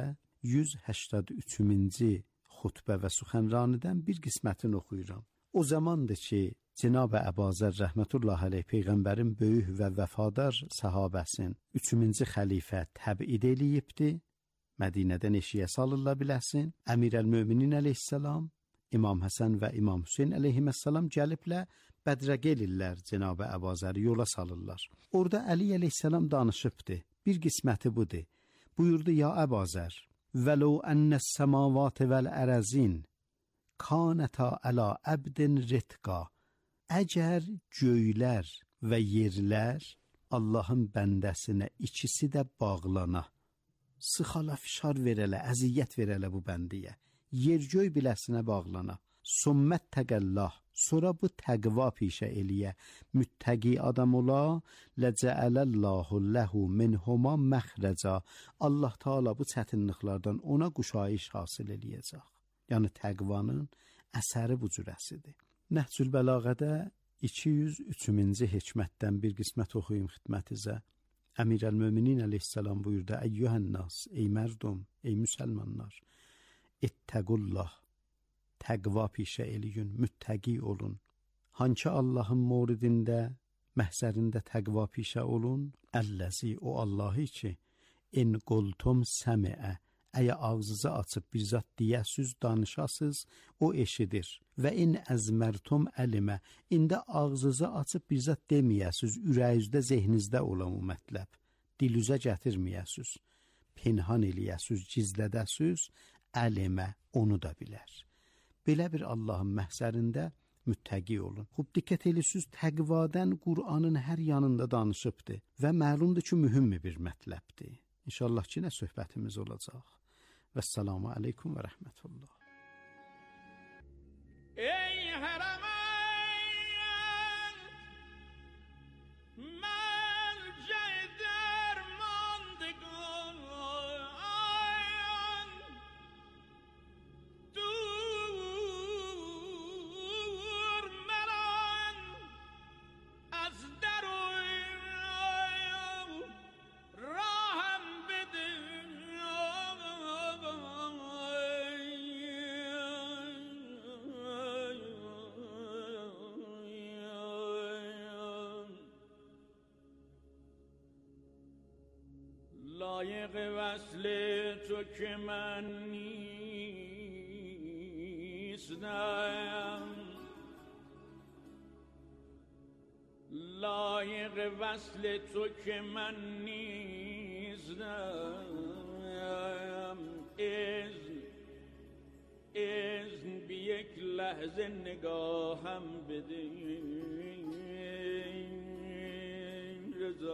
183-cü xutbə və suxənranidən bir qismətini oxuyuram. O zamandır ki, Cənab-ı Əbazər rəhmətullah əleyh Peyğəmbərin böyük və vəfadar səhabəsin 3-cü xəlifə təbid eləyibdi. Mədinədən eşiyə salırlar biləsin. Əmirəl-Möminin əleyhissalam, İmam Həsən və İmam Hüseyn əleyhissalam gəliblər bədrə gelirlər Cənab-ı Əbazəri yola salırlar. Orada Əli əleyhissalam danışıbdı. Bir qisməti budur. Buyurdu, ya Əbazər, vəlau ənəs səmavat vəl-ərəzin kanətə əla əbdin ritqa. Əgər göylər və yerlər Allahın bəndəsinə ikisi də bağlana, sıxala fişar verələ, əziyyət verələ bu bəndiyə, yer-göy biləsinə bağlana, sümmət təqəllah, sonra bu təqva pişə eləyə, müttəqi adam ola, ləcəələllahu ləhu minhuma məxrəca. Allah Taala bu çətinliklərdən ona quşayış hasil eləyəcək. Yəni təqvanın əsəri bu cürəsidir. Nəhcül Bəlağədə 203-cü hikmətdən bir qismət oxuyum xidmətinizə. Əmirəl-Möminin əleyhissalam buyurdu, əyyuhənnas, ey mərdum, ey müsəlmanlar, ittəqullah, təqva pişə eləyin, müttəqi olun. Hanki Allahın moridində, məhzərində təqva pişə olun, əlləzi, o Allahı ki, in qultum səmiə, əgər ağzınızı açıb bir zat deyəsiz, danışasız, o eşidir. Və in əzmərtum əlimə, indi ağzınızı açıb bir zat deməyəsiz, ürəyinizdə, zehninizdə olan o mətləb. Dilüzə gətirməyəsiz, pinhan eləyəsiz, gizlədəsiz, əlimə, onu da bilər. Belə bir Allahın məhzərində müttəqi olun. Xub, diqqət eləsiz, təqvadən Qur'anın hər yanında danışıbdır və məlumdur ki, mühüm bir mətləbdir. İnşallah ki, nə söhbətimiz olacaq. Vəssalamu aleykum və rəhmətullah. Ey hərəmən, məlcə dərmandır qoyan, dur mələn, az dəruyn, rahəm bidir. لایق وصل تو که من نیستم، لایق وصل تو که من نیستم، اذن بی یک لحظه نگاهم بده.